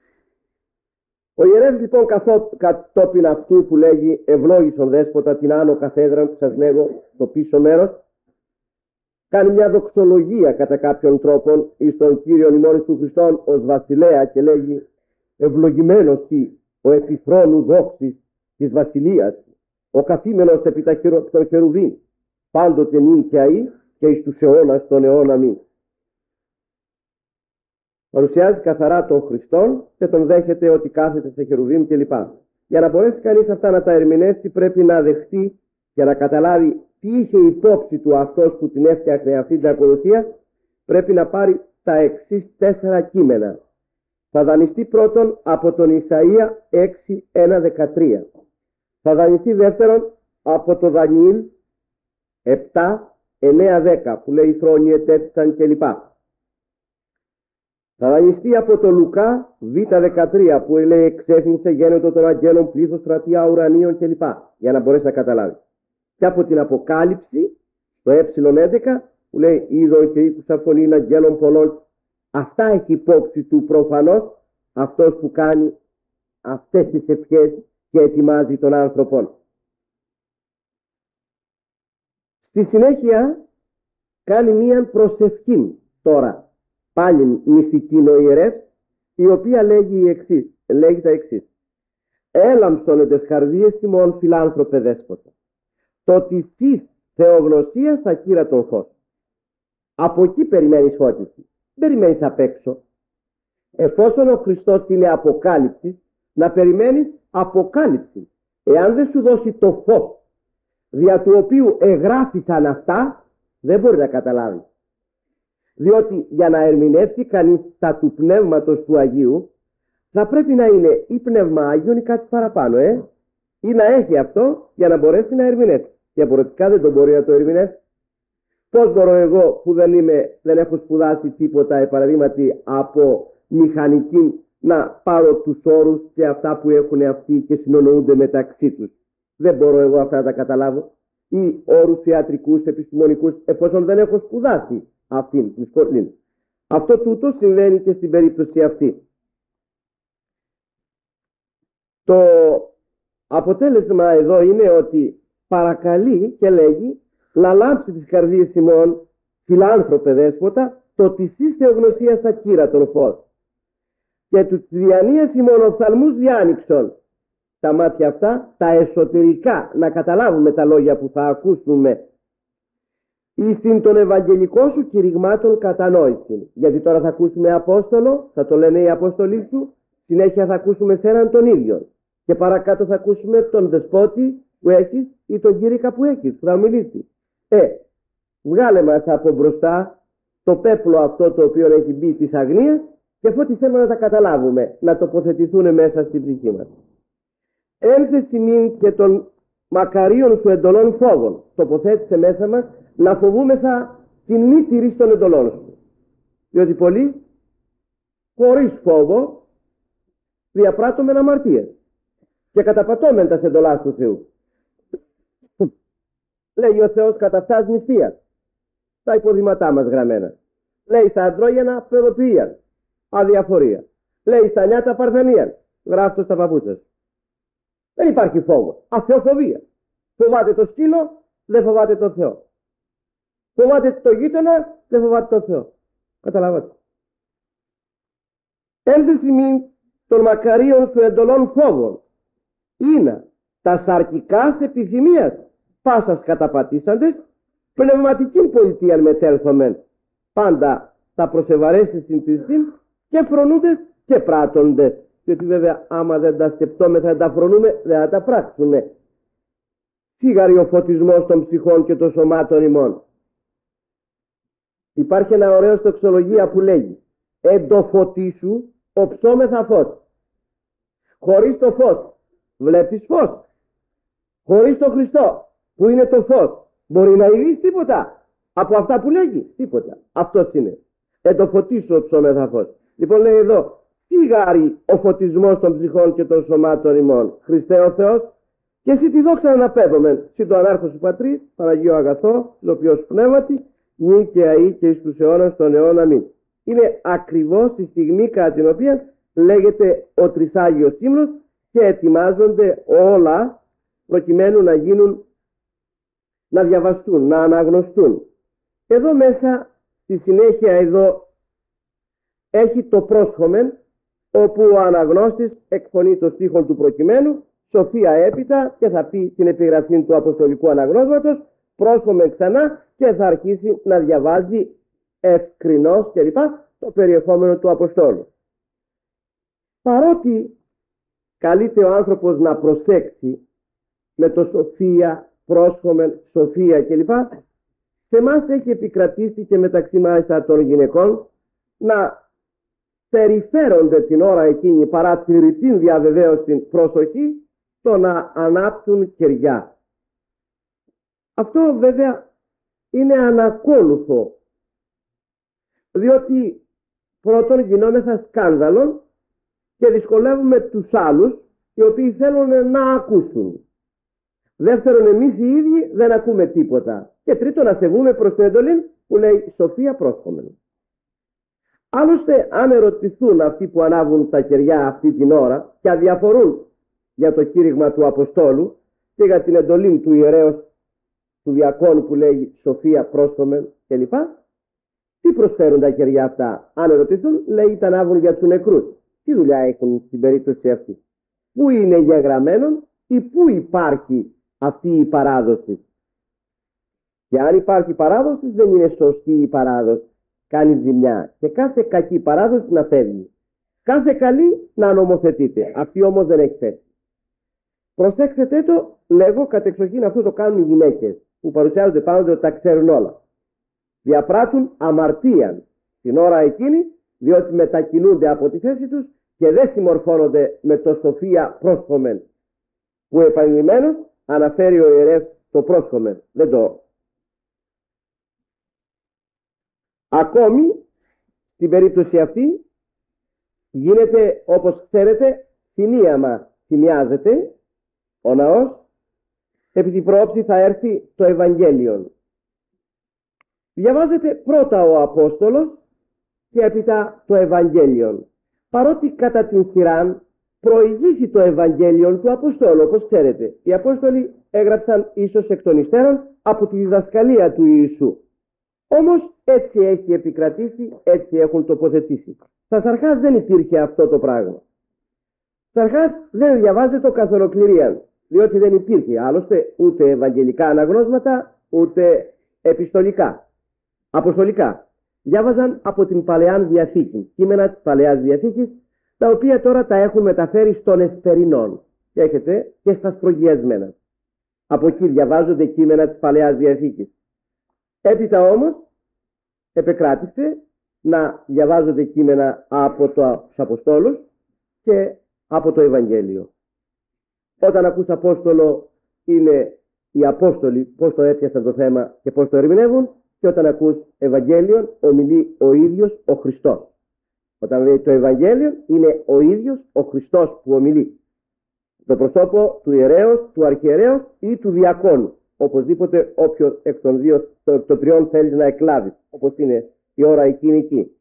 Ο ιερεύς λοιπόν καθό, κατόπιν αυτού που λέγει ευλόγησον δέσποτα την άνω καθέδρα που σας λέγω στο πίσω μέρος, κάνει μια δοξολογία κατά κάποιον τρόπο εις τον Κύριον ημών του Χριστόν ως βασιλέα και λέγει ευλογημένος τι ο επιθρόνου δόξης της βασιλείας, ο καθήμενος επί των χερουβίν, πάντοτε νυν και αεί και εις τους αιώνας των αιώνα μην. Παρουσιάζει καθαρά τον Χριστόν και τον δέχεται ότι κάθεται σε χερουβίμ κλπ. Για να μπορέσει κανείς αυτά να τα ερμηνεύσει, πρέπει να δεχτεί και να καταλάβει τι είχε υπόψη του αυτός που την έφτιαχνε αυτή την ακολουθία. Πρέπει να πάρει τα εξής τέσσερα κείμενα. Θα δανειστεί πρώτον από τον Ισαΐα έξι ένα δεκατρία. Θα δανειστεί δεύτερον από το Δανιήλ επτά εννέα δέκα που λέει χρόνοι ετέθησαν κλπ. Θα δανειστεί από το Λουκά β δεκατρία που λέει εξέφνησε γένετο των αγγέλων πλήθος στρατεία ουρανίων κλπ. Για να μπορέσει να καταλάβει. Και από την Αποκάλυψη το ε έντεκα που λέει είδον και ήκουσα φωνήν αγγέλων πολλών. Αυτά έχει υπόψη του προφανώς αυτός που κάνει αυτές τις ευχές και ετοιμάζει τον άνθρωπον. Στη συνέχεια κάνει μία προσευχή τώρα, πάλι μυστική ο ιερεύς, η οποία λέγει, εξής, λέγει τα εξής. Έλαμψον εν τες καρδίες ημών φιλάνθρωπε δέσποτα, το ότι της θεογνωσίας θα κύρα τον φως. Από εκεί περιμένεις φώτιση, περιμένεις απ' έξω. Εφόσον ο Χριστός είναι αποκάλυψη, να περιμένεις αποκάλυψη. Εάν δεν σου δώσει το φως δια του οποίου εγγράφησαν αυτά, δεν μπορεί να καταλάβει. Διότι για να ερμηνεύσει κανείς τα του Πνεύματος του Αγίου, θα πρέπει να είναι ή Πνεύμα Άγιον ή κάτι παραπάνω, ε? ή να έχει αυτό για να μπορέσει να ερμηνεύσει. Διαφορετικά δεν τον μπορεί να το ερμηνεύσει. Πώς μπορώ εγώ που δεν, είμαι, δεν έχω σπουδάσει τίποτα, ε, παραδείγματι από μηχανική, να πάρω τους όρους και αυτά που έχουν αυτοί και συνονοούνται μεταξύ τους? Δεν μπορώ εγώ αυτά να τα καταλάβω. Ή όρους ιατρικούς, επιστημονικούς, εφόσον δεν έχω σπουδάσει αυτήν την σχολή. Αυτό τούτο συμβαίνει και στην περίπτωση αυτή. Το αποτέλεσμα εδώ είναι ότι παρακαλεί και λέγει να λάμψει τις καρδίες ημών, φιλάνθρωπε δέσποτα, το της εις θεογνωσίας ακύρατον φως, και του της διανοίας ημών οφθαλμούς διάνοιξον. Τα μάτια αυτά, τα εσωτερικά, να καταλάβουμε τα λόγια που θα ακούσουμε, εις των ευαγγελικών σου κηρυγμάτων κατανόηση. Γιατί τώρα θα ακούσουμε Απόστολο, θα το λένε οι Απόστολοι σου, συνέχεια θα ακούσουμε σε έναν τον ίδιο. Και παρακάτω θα ακούσουμε τον δεσπότη που έχεις ή τον κήρυκα που έχεις, που θα μιλήσει. Ε, βγάλε μας από μπροστά το πέπλο αυτό το οποίο έχει μπει της αγνίας και αυτό τι θέλουμε να τα καταλάβουμε, να τοποθετηθούν μέσα στην ψυχή μας. Ένθεση μην και των μακαρίων σου εντολών φόβων. Τοποθέτησε μέσα μας να φοβούμεθα την μη τηρήση των εντολών σου. Διότι πολλοί χωρίς φόβο διαπράττουμε αμαρτίες και καταπατώμεν τα εντολάς του Θεού. Λέει ο Θεός κατά αυτάς νηστείας, τα υποδηματά μας γραμμένα. Λέει στα αντρόγενα παιδοποιία, αδιαφορία. Λέει στα νιάτα παρθενία, γράφτο στα παπούτσια. Δεν υπάρχει φόβο, αθεοφοβία. Φοβάται το σκύλο, δεν φοβάται τον Θεό. Φοβάται το γείτονα, δεν φοβάται τον Θεό. Καταλάβατε. Ένδυση μην των μακαρίων σου εντολών φόβων είναι τα σαρκικά επιθυμίας πάσας καταπατήσαντες, πνευματικήν πολιτείαν μετέλθομεν, πάντα τα προσεβαρέσει στην πιστήν και φρονούντες και πράττοντες. Διότι βέβαια άμα δεν τα σκεπτόμεθα θα τα φρονούμε, δεν θα τα πράξουμε. Σίγαρη ο φωτισμός των ψυχών και των σωμάτων ημών. Υπάρχει ένα ωραίο στοξολογία που λέγει «Εν το φωτίσου οψόμεθα φως». Χωρίς το φως βλέπεις φως. Χωρίς το Χριστό που είναι το φως μπορεί να ειδείς τίποτα από αυτά που λέγει? Τίποτα. Αυτός είναι. «Εν το φωτίσου οψόμεθα φως». Λοιπόν λέει εδώ «Σίγαρη ο φωτισμός των ψυχών και των σωμάτων ημών». Χριστέ ο Θεός, και εσύ τη δόξα αναπέδομεν, συ το ανάρχο σου πατρίς, Παναγίο αγαθό, ο οποίος πνεύματι, νυν και αεί και εις τους αιώνας των αιών αμήν. Είναι ακριβώς η στιγμή κατά την οποία λέγεται ο Τρισάγιος Ύμνος και ετοιμάζονται όλα προκειμένου να γίνουν, να διαβαστούν, να αναγνωστούν. Εδώ μέσα, στη συνέχεια εδώ, έχει το πρόσχομεν, όπου ο αναγνώστης εκφωνεί το στίχο του προκειμένου, σοφία έπειτα, και θα πει την επιγραφή του Αποστολικού Αναγνώσματος, πρόσχομεν ξανά και θα αρχίσει να διαβάζει ευκρινώς κλπ. Το περιεχόμενο του Αποστόλου. Παρότι καλείται ο άνθρωπος να προσέξει με το σοφία, πρόσχομεν, σοφία κλπ. Σε εμάς έχει επικρατήσει και μεταξύ μάλιστα των γυναικών να περιφέρονται την ώρα εκείνη παρά τη ρητή διαβεβαίωση προσοχή το να ανάπτουν κεριά. Αυτό βέβαια είναι ανακόλουθο, διότι πρώτον γινόμεθα σκάνδαλον και δυσκολεύουμε τους άλλους οι οποίοι θέλουν να ακούσουν. Δεύτερον, εμείς οι ίδιοι δεν ακούμε τίποτα. Και τρίτον, να σεβούμε προς την εντολή που λέει σοφία πρόσχομεν. Άλλωστε, αν ερωτηθούν αυτοί που ανάβουν τα κεριά αυτή την ώρα και αδιαφορούν για το κήρυγμα του Αποστόλου και για την εντολή του ιερέως του διακόνου που λέει σοφία πρόσχομεν κλπ. Τι προσφέρουν τα κεριά αυτά? Αν ερωτηθούν, λέει τα ανάβουν για τους νεκρούς. Τι δουλειά έχουν στην περίπτωση αυτή? Πού είναι γεγραμμένον ή πού υπάρχει αυτή η παράδοση? Και αν υπάρχει παράδοση, δεν είναι σωστή η παράδοση. Κάνει ζημιά. Και κάθε κακή παράδοση να φεύγει. Κάθε καλή να νομοθετείται. Αυτή όμως δεν έχει θέση. Προσέξτε το, λέγω κατεξοχήν αυτό το κάνουν οι γυναίκες που παρουσιάζονται πάντοτε ότι τα ξέρουν όλα. Διαπράττουν αμαρτία την ώρα εκείνη, διότι μετακινούνται από τη θέση τους και δεν συμμορφώνονται με το σοφία πρόσχομεν, που επανειλημμένως αναφέρει ο ιερεύς το πρόσχομεν. Δεν το Ακόμη στην περίπτωση αυτή γίνεται, όπως ξέρετε, θυμίαμα θυμιάζεται ο ναός, επί την πρόοψη θα έρθει το Ευαγγέλιο. Διαβάζεται πρώτα ο Απόστολος και έπειτα το Ευαγγέλιο, παρότι κατά την σειράν προηγήσει το Ευαγγέλιο του Αποστόλου. Όπως ξέρετε, οι Απόστολοι έγραψαν ίσως εκ των υστέρων από τη διδασκαλία του Ιησού. Όμως έτσι έχει επικρατήσει, έτσι έχουν τοποθετήσει. Στα αρχάς δεν υπήρχε αυτό το πράγμα. Στα αρχάς δεν διαβάζεται καθ' ολοκληρία, διότι δεν υπήρχε άλλωστε ούτε ευαγγελικά αναγνώσματα, ούτε επιστολικά, αποστολικά. Διάβαζαν από την Παλαιά Διαθήκη, κείμενα της Παλαιάς Διαθήκης, τα οποία τώρα τα έχουν μεταφέρει στον Εσπερινόν. Και έχετε και στα Σπρογιασμένα. Από εκεί διαβάζονται κείμενα της Παλαιάς Διαθήκης. Έπειτα όμως επεκράτησε να διαβάζονται κείμενα από τους Αποστόλους και από το Ευαγγέλιο. Όταν ακούς Απόστολο, είναι οι Απόστολοι πώς το έπιασαν το θέμα και πώς το ερμηνεύουν, και όταν ακούς Ευαγγέλιο ομιλεί ο ίδιος ο Χριστός. Όταν λέει το Ευαγγέλιο είναι ο ίδιος ο Χριστός που ομιλεί. Το προσώπο του ιερέως, του αρχιερέως ή του διακόνου. Οπωσδήποτε όποιος εκ των δύο των το τριών θέλει να εκλάβει, όπως είναι η ώρα εκείνη εκεί.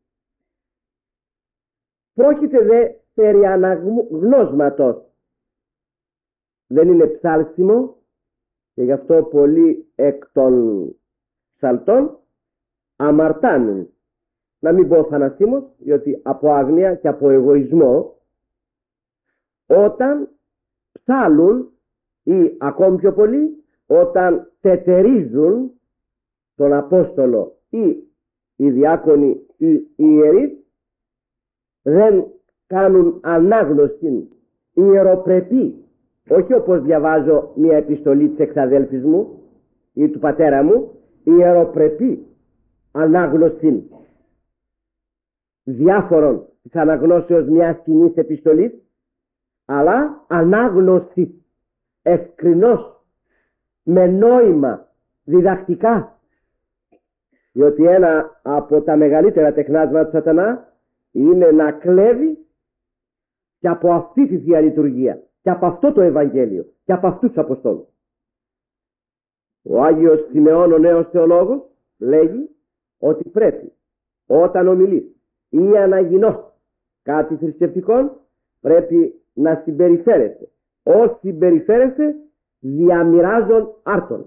Πρόκειται δε περί αναγνώσματος. Δεν είναι ψάλσιμο, και γι' αυτό πολλοί εκ των ψαλτών αμαρτάνουν. Να μην πω θανασίμως, διότι από άγνοια και από εγωισμό, όταν ψάλουν ή ακόμη πιο πολύ όταν τετερίζουν τον Απόστολο ή οι διάκονοι ή οι ιερείς, δεν κάνουν ανάγνωση ιεροπρεπή, όχι όπως διαβάζω μια επιστολή της εξαδέλφης μου ή του πατέρα μου, ιεροπρεπή ανάγνωση διάφορων της αναγνώσεως μιας κοινής επιστολής, αλλά ανάγνωση ευκρινώς, με νόημα, διδακτικά. Διότι ένα από τα μεγαλύτερα τεχνάσματα του σατανά είναι να κλέβει και από αυτή τη Θεία Λειτουργία και από αυτό το Ευαγγέλιο και από αυτούς τους Αποστόλους. Ο Άγιος Σιμεών, ο νέος θεολόγος, λέγει ότι πρέπει όταν ομιλείς ή αναγινώς κάτι θρησκευτικό, πρέπει να συμπεριφέρεσαι ως συμπεριφέρεσαι διαμοιράζων άρτων.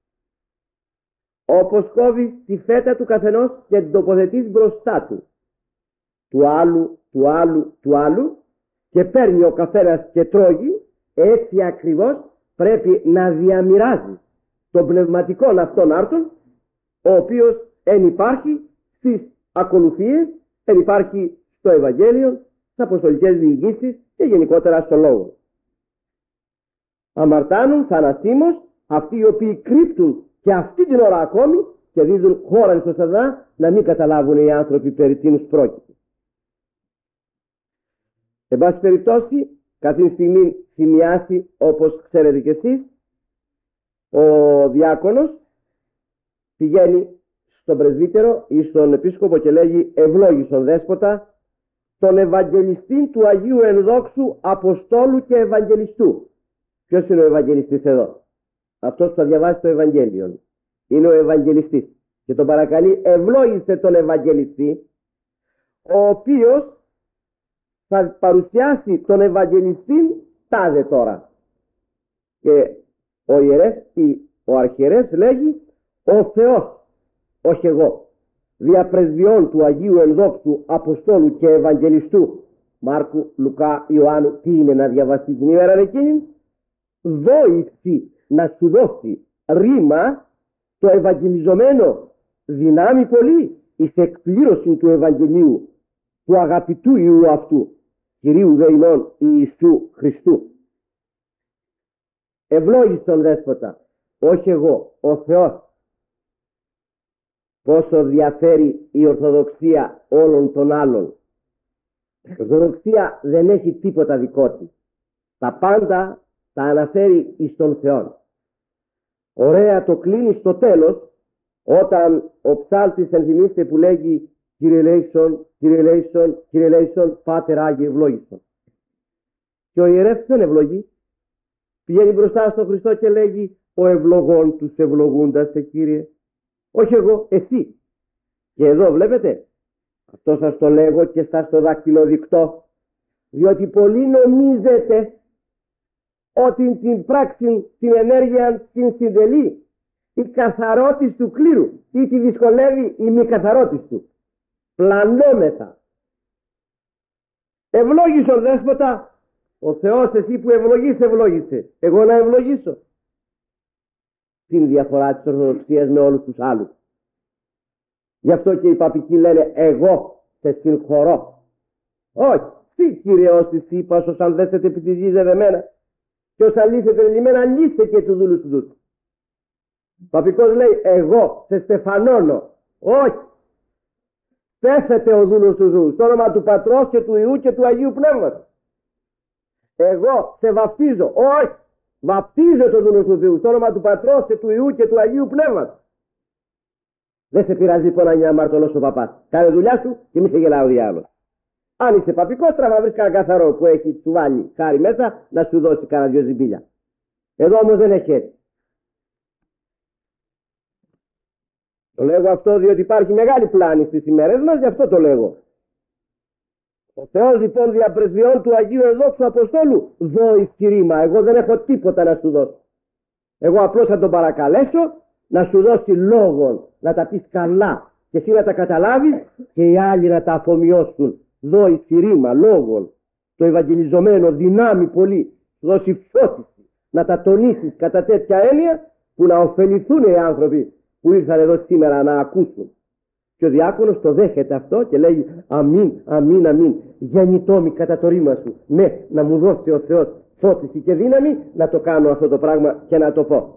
Όπως κόβεις τη φέτα του καθενός και την τοποθετείς μπροστά του, του άλλου, του άλλου, του άλλου, και παίρνει ο καθένας και τρώγει, έτσι ακριβώς πρέπει να διαμοιράζει τον πνευματικό αυτόν άρτων, ο οποίος εν υπάρχει στις ακολουθίες, εν υπάρχει στο Ευαγγέλιο, στις αποστολικές διηγήσεις και γενικότερα στο λόγο. Αμαρτάνουν θανασίμως αυτοί οι οποίοι κρύπτουν και αυτή την ώρα ακόμη και δίδουν χώρα στο σατανά να μην καταλάβουν οι άνθρωποι περί τίνους πρόκειται. Εν πάση περιπτώσει, κάθε στιγμή θυμιάσει, όπως ξέρετε κι εσείς, ο διάκονος πηγαίνει στον πρεσβύτερο ή στον επίσκοπο και λέγει: ευλόγησον δέσποτα τον Ευαγγελιστή του Αγίου Ενδόξου Αποστόλου και Ευαγγελιστού. Ποιος είναι ο Ευαγγελιστής εδώ? Αυτός που θα διαβάσει το Ευαγγέλιο είναι ο Ευαγγελιστής, και τον παρακαλεί: ευλόγησε τον Ευαγγελιστή, ο οποίος θα παρουσιάσει τον Ευαγγελιστή τάδε τώρα. Και ο ιερεύς ή ο αρχιερεύς λέγει: ο Θεός, όχι εγώ, δια πρεσβειών του Αγίου Ενδόξου Αποστόλου και Ευαγγελιστού Μάρκου, Λουκά, Ιωάννου. Τι είναι να διαβαστεί την ημέρα εκείνη? Δόηση να σου δώσει ρήμα το ευαγγελιζομένο δυνάμει πολύ εις εκπλήρωση του Ευαγγελίου του αγαπητού Ιού αυτού, Κυρίου δε ημών Ιησού Χριστού. Ευλόγησε τον δέσποτα, όχι εγώ, ο Θεός. Πόσο διαφέρει η Ορθοδοξία όλων των άλλων. Η Ορθοδοξία δεν έχει τίποτα δικό της. Τα πάντα τα αναφέρει εις τον Θεό. Ωραία το κλείνει στο τέλος Όταν ο ψάλτης, ενθυμίστε, που λέγει Κύριε ελέησον, Κύριε ελέησον, Κύριε ελέησον, Πάτερ Άγιε ευλόγησον. Και ο ιερεύς δεν ευλογεί. Πηγαίνει μπροστά στον Χριστό και λέγει ο ευλογών τους ευλογούντας σε Κύριε. Όχι εγώ, εσύ. Και εδώ βλέπετε, αυτό σας το λέγω και στα στο δακτυλοδεικτό, διότι πολλοί νομίζετε ότι την πράξη, την ενέργεια την συντελεί η καθαρότης του κλήρου ή τη δυσκολεύει η μη καθαρότης του. Πλανόμεθα. Ευλόγησον Δέσποτα, ο Θεός εσύ που ευλογείς ευλόγησε, εγώ να ευλογήσω. Την διαφορά της Ορθοδοξίας με όλους τους άλλους. Γι' αυτό και οι παπικοί λένε εγώ σε συγχωρώ. Όχι, τι Κύριε της είπα, όσον δέσετε επί της γης δεδεμένα και όσα λύσετε λυμμένα, λύστε και του δούλου του δούλου. Ο παπικός λέει εγώ σε στεφανώνω. Όχι, πέθετε ο δούλος του δούλου στο όνομα του Πατρός και του Υιού και του Αγίου Πνεύματος. Εγώ σε βαπτίζω. Όχι, βαπτίζω το δούλο του Θεού στο όνομα του Πατρός και του Υιού και του Αγίου Πνεύματος. Δεν σε πειράζει που να είναι αμαρτωλός ο παπάς. Κάνε δουλειά σου και μη σε γελάει ο διάολος. Αν είσαι παπικός, τραβά βρεις κανένα καθαρό που έχει του βάλει χάρη μέσα να σου δώσει κανένα δυο ζυμπίλια. Εδώ όμως δεν έχει έτσι. Το λέγω αυτό διότι υπάρχει μεγάλη πλάνη στις ημέρες μας, γι' αυτό το λέγω. Ο Θεός λοιπόν δια πρεσβειών του Αγίου Ενδόξου Αποστόλου δώει κηρύμα. Εγώ δεν έχω τίποτα να σου δώσω. Εγώ απλώς θα τον παρακαλέσω να σου δώσει λόγο, να τα πεις καλά και εσύ να τα καταλάβεις και οι άλλοι να τα αφομοιώσουν. Δώει κηρύμα, λόγο, το ευαγγελιζομένο δυνάμει πολύ, δώσει φώτιση, να τα τονίσεις κατά τέτοια έννοια που να ωφεληθούν οι άνθρωποι που ήρθαν εδώ σήμερα να ακούσουν. Και ο διάκονος το δέχεται αυτό και λέει αμήν, αμήν, αμήν. Γεννητόμη κατά το ρήμα σου. Ναι, να μου δώσει ο Θεός φώτιση και δύναμη να το κάνω αυτό το πράγμα και να το πω.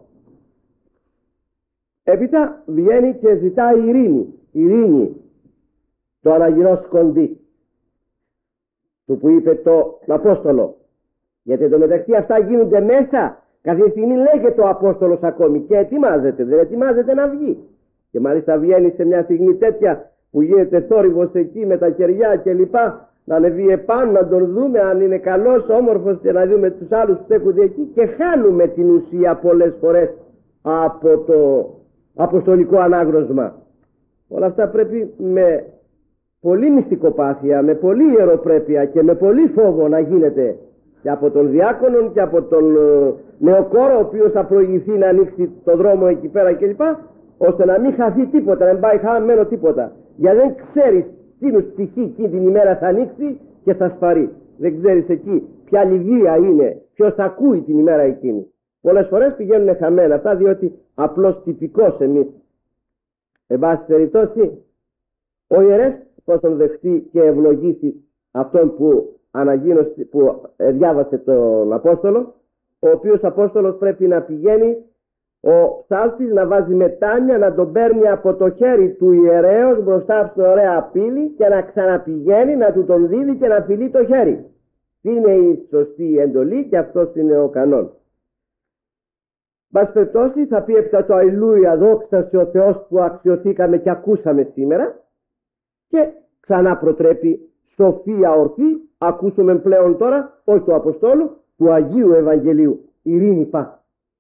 Έπειτα βγαίνει και ζητάει ειρήνη. Ειρήνη, το αναγυρό σκοντί του που είπε το Απόστολο. Γιατί εντωμεταξύ αυτά γίνονται μέσα. Κάθε στιγμή λέγεται ο Απόστολος ακόμη και ετοιμάζεται, δεν ετοιμάζεται να βγει. Και μάλιστα βγαίνει σε μια στιγμή τέτοια που γίνεται θόρυβος εκεί με τα χεριά και λοιπά, να ανεβεί επάνω, να τον δούμε αν είναι καλός, όμορφος και να δούμε τους άλλους που στέκονται εκεί και χάνουμε την ουσία πολλές φορές από το αποστολικό ανάγνωσμα. Όλα αυτά πρέπει με πολύ μυστικοπάθεια, με πολύ ιεροπρέπεια και με πολύ φόβο να γίνεται και από τον διάκονον και από τον νεοκόρο ο οποίος θα προηγηθεί να ανοίξει το δρόμο εκεί πέρα κλπ, ώστε να μην χαθεί τίποτα, να μην πάει χαμένο τίποτα. Γιατί δεν ξέρεις τι ψυχή εκείνη την ημέρα θα ανοίξει και θα σπαρεί. Δεν ξέρεις εκεί ποια λυγία είναι, ποιος θα ακούει την ημέρα εκείνη. Πολλές φορές πηγαίνουν χαμένα αυτά διότι απλώς τυπικός εμείς. Εν πάση περιπτώσει, ο ιερές εφόσον δεχτεί και ευλογήσει αυτόν που αναγίνωσε, που διάβασε τον Απόστολο, ο οποίος Απόστολος πρέπει να πηγαίνει ο ψάλτης να βάζει μετάνια, να τον παίρνει από το χέρι του ιερέως μπροστά στην ωραία πύλη και να ξαναπηγαίνει να του τον δίδει και να φιλεί το χέρι. Είναι η σωστή εντολή και αυτός είναι ο κανόν. Μπας περιπτώσει θα πει έπειτα το Αλληλούια, δόξα σε ο Θεός που αξιωθήκαμε και ακούσαμε σήμερα και ξανά προτρέπει σοφία ορθή, ακούσουμε πλέον τώρα όχι του Αποστόλου, του Αγίου Ευαγγελίου. Ειρήνη πά.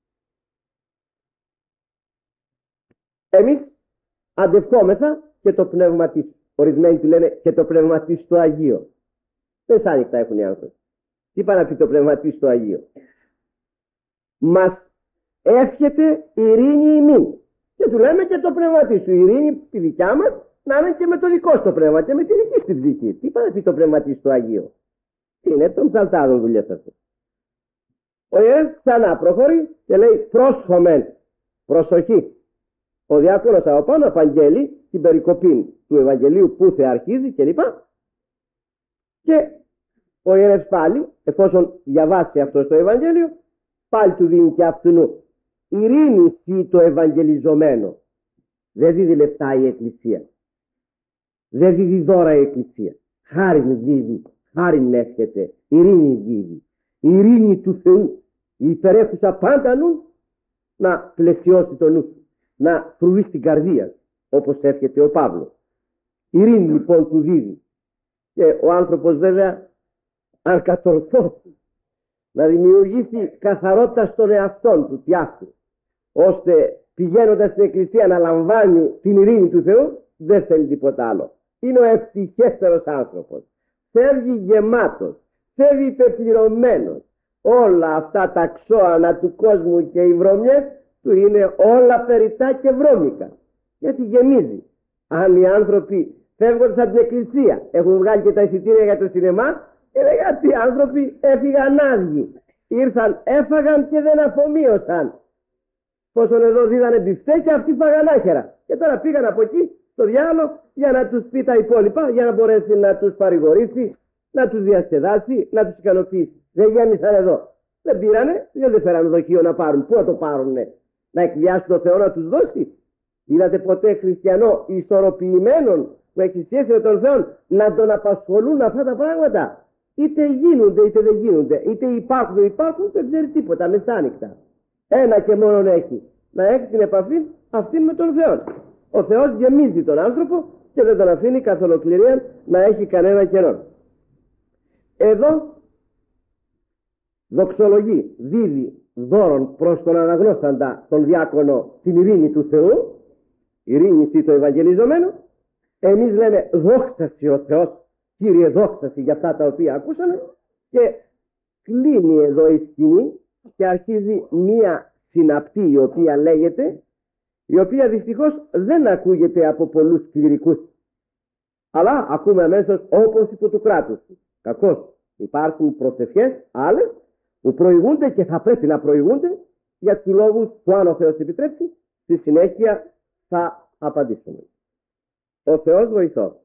Εμείς αντευκόμεθα και το πνεύμα της, ορισμένοι του λένε και το πνεύμα της στο Αγίο. Πες άνοιχτα έχουν οι άνθρωποι. Τι πάει να πει το πνεύμα της στο Αγίο? Μας εύχεται ειρήνη ημίν. Και του λέμε και το πνεύμα της σου, η ειρήνη τη δικιά μας να είναι και με το δικό στο πνεύμα και με τη δική στην ψυχή. Τι πάει να πει το πνεύμα της στο Αγίο? Είναι των ψαλτάδων δουλειές αυτό. Ο ιερέας ξανά προχωρεί και λέει πρόσχομεν, προσοχή. Ο διάκονος από πάνω απαγγέλει την περικοπή του Ευαγγελίου που θα αρχίζει κλπ. Και ο ιερεύς πάλι, εφόσον διαβάσει αυτό το Ευαγγέλιο, πάλι του δίνει και αυτού ειρήνη ή το ευαγγελιζομένο. Δεν δίδει λεφτά η Εκκλησία. Δεν δίδει δώρα η Εκκλησία. Χάριν δίδει, χάριν εύχεται, ειρήνη δίδει. Η ειρήνη του Θεού, η υπερέχουσα πάντα νου, να πλαισιώσει το νου. να φρουρεί στην καρδία, όπως εύχεται ο Παύλος. Ειρήνη λοιπόν του δίδει. Και ο άνθρωπος βέβαια, αν κατορθώσει να δημιουργήσει καθαρότητα στον εαυτόν του, τιάχτου, ώστε πηγαίνοντας στην εκκλησία να λαμβάνει την ειρήνη του Θεού, δεν θέλει τίποτα άλλο. Είναι ο ευτυχέστερος άνθρωπος. Φεύγει γεμάτος, φεύγει υπεπληρωμένος. Όλα αυτά τα ξώανα του κόσμου και οι βρωμιές του είναι όλα περιττά και βρώμικα. Γιατί γεμίζει. Αν οι άνθρωποι φεύγοντας από την εκκλησία έχουν βγάλει και τα εισιτήρια για το σινεμά, είναι γιατί οι άνθρωποι έφυγαν άδειοι. Ήρθαν, έφαγαν και δεν αφομοίωσαν. Πόσον εδώ δίδανε μπιφτέκια, αυτοί φάγαν άχερα. Και τώρα πήγαν από εκεί στο διάλογο για να τους πει τα υπόλοιπα, για να μπορέσει να τους παρηγορήσει, να τους διασκεδάσει, να τους ικανοποιήσει. Δεν γέμισαν εδώ. Δεν πήρανε, δεν φέραν δοχείο να πάρουν. Πού να το πάρουνε? Να εκβιάσουν το Θεό να τους δώσει? Είδατε ποτέ χριστιανό ισορροπημένον που έχει σχέση με τον Θεό να τον απασχολούν αυτά τα πράγματα? Είτε γίνονται είτε δεν γίνονται, είτε υπάρχουν είτε υπάρχουν, δεν ξέρει τίποτα, μεσάνυχτα. Ένα και μόνον έχει, να έχει την επαφή αυτή με τον Θεό. Ο Θεός γεμίζει τον άνθρωπο και δεν τον αφήνει καθ' ολοκληρία να έχει κανένα κενό. Εδώ δοξολογεί, δίδει δώρον προς τον αναγνώσταντα, τον διάκονο, την ειρήνη του Θεού, ειρήνη το ευαγγελιζομένο. Εμείς λέμε δόξαση ο Θεός, Κύριε δόξαση για αυτά τα οποία ακούσαμε, και κλείνει εδώ η σκηνή και αρχίζει μία συναπτή η οποία λέγεται, η οποία δυστυχώς δεν ακούγεται από πολλούς κληρικούς, αλλά ακούμε αμέσως όπως υπό του κράτους. Κακώς υπάρχουν προσευχές άλλες που προηγούνται και θα πρέπει να προηγούνται για τους λόγους που, αν ο Θεός επιτρέψει, στη συνέχεια θα απαντήσουμε. Ο Θεός βοηθός.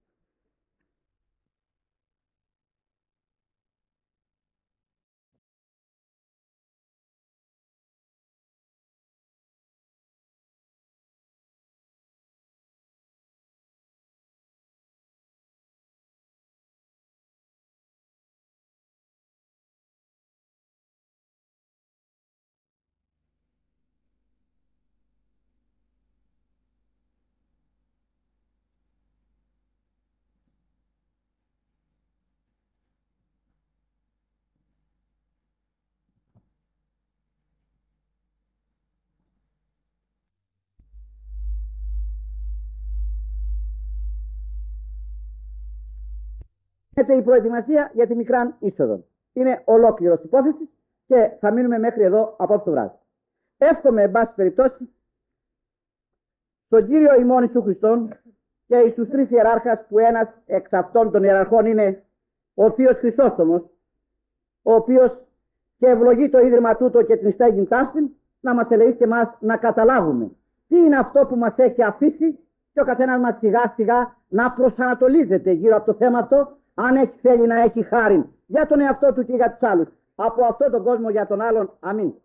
Γίνεται η προετοιμασία για τη μικράν είσοδο. Είναι ολόκληρος υπόθεση και θα μείνουμε μέχρι εδώ απόψε το βράδυ. Εύχομαι, εν πάση περιπτώσει, στον Κύριο ημών Ιησού Χριστόν και εις τους τρεις ιεράρχας, που ένας εξ αυτών των ιεραρχών είναι ο Θείος Χρυσόστομος, ο οποίος και ευλογεί το ίδρυμα τούτο και την στέγην ταύτην, να μας ελεήσει και εμάς να καταλάβουμε τι είναι αυτό που μας έχει αφήσει και ο καθένας μας σιγά σιγά να προσανατολίζεται γύρω από το θέμα αυτό, αν έχει θέλει να έχει χάρη για τον εαυτό του και για τους άλλους, από αυτόν τον κόσμο για τον άλλον. Αμήν.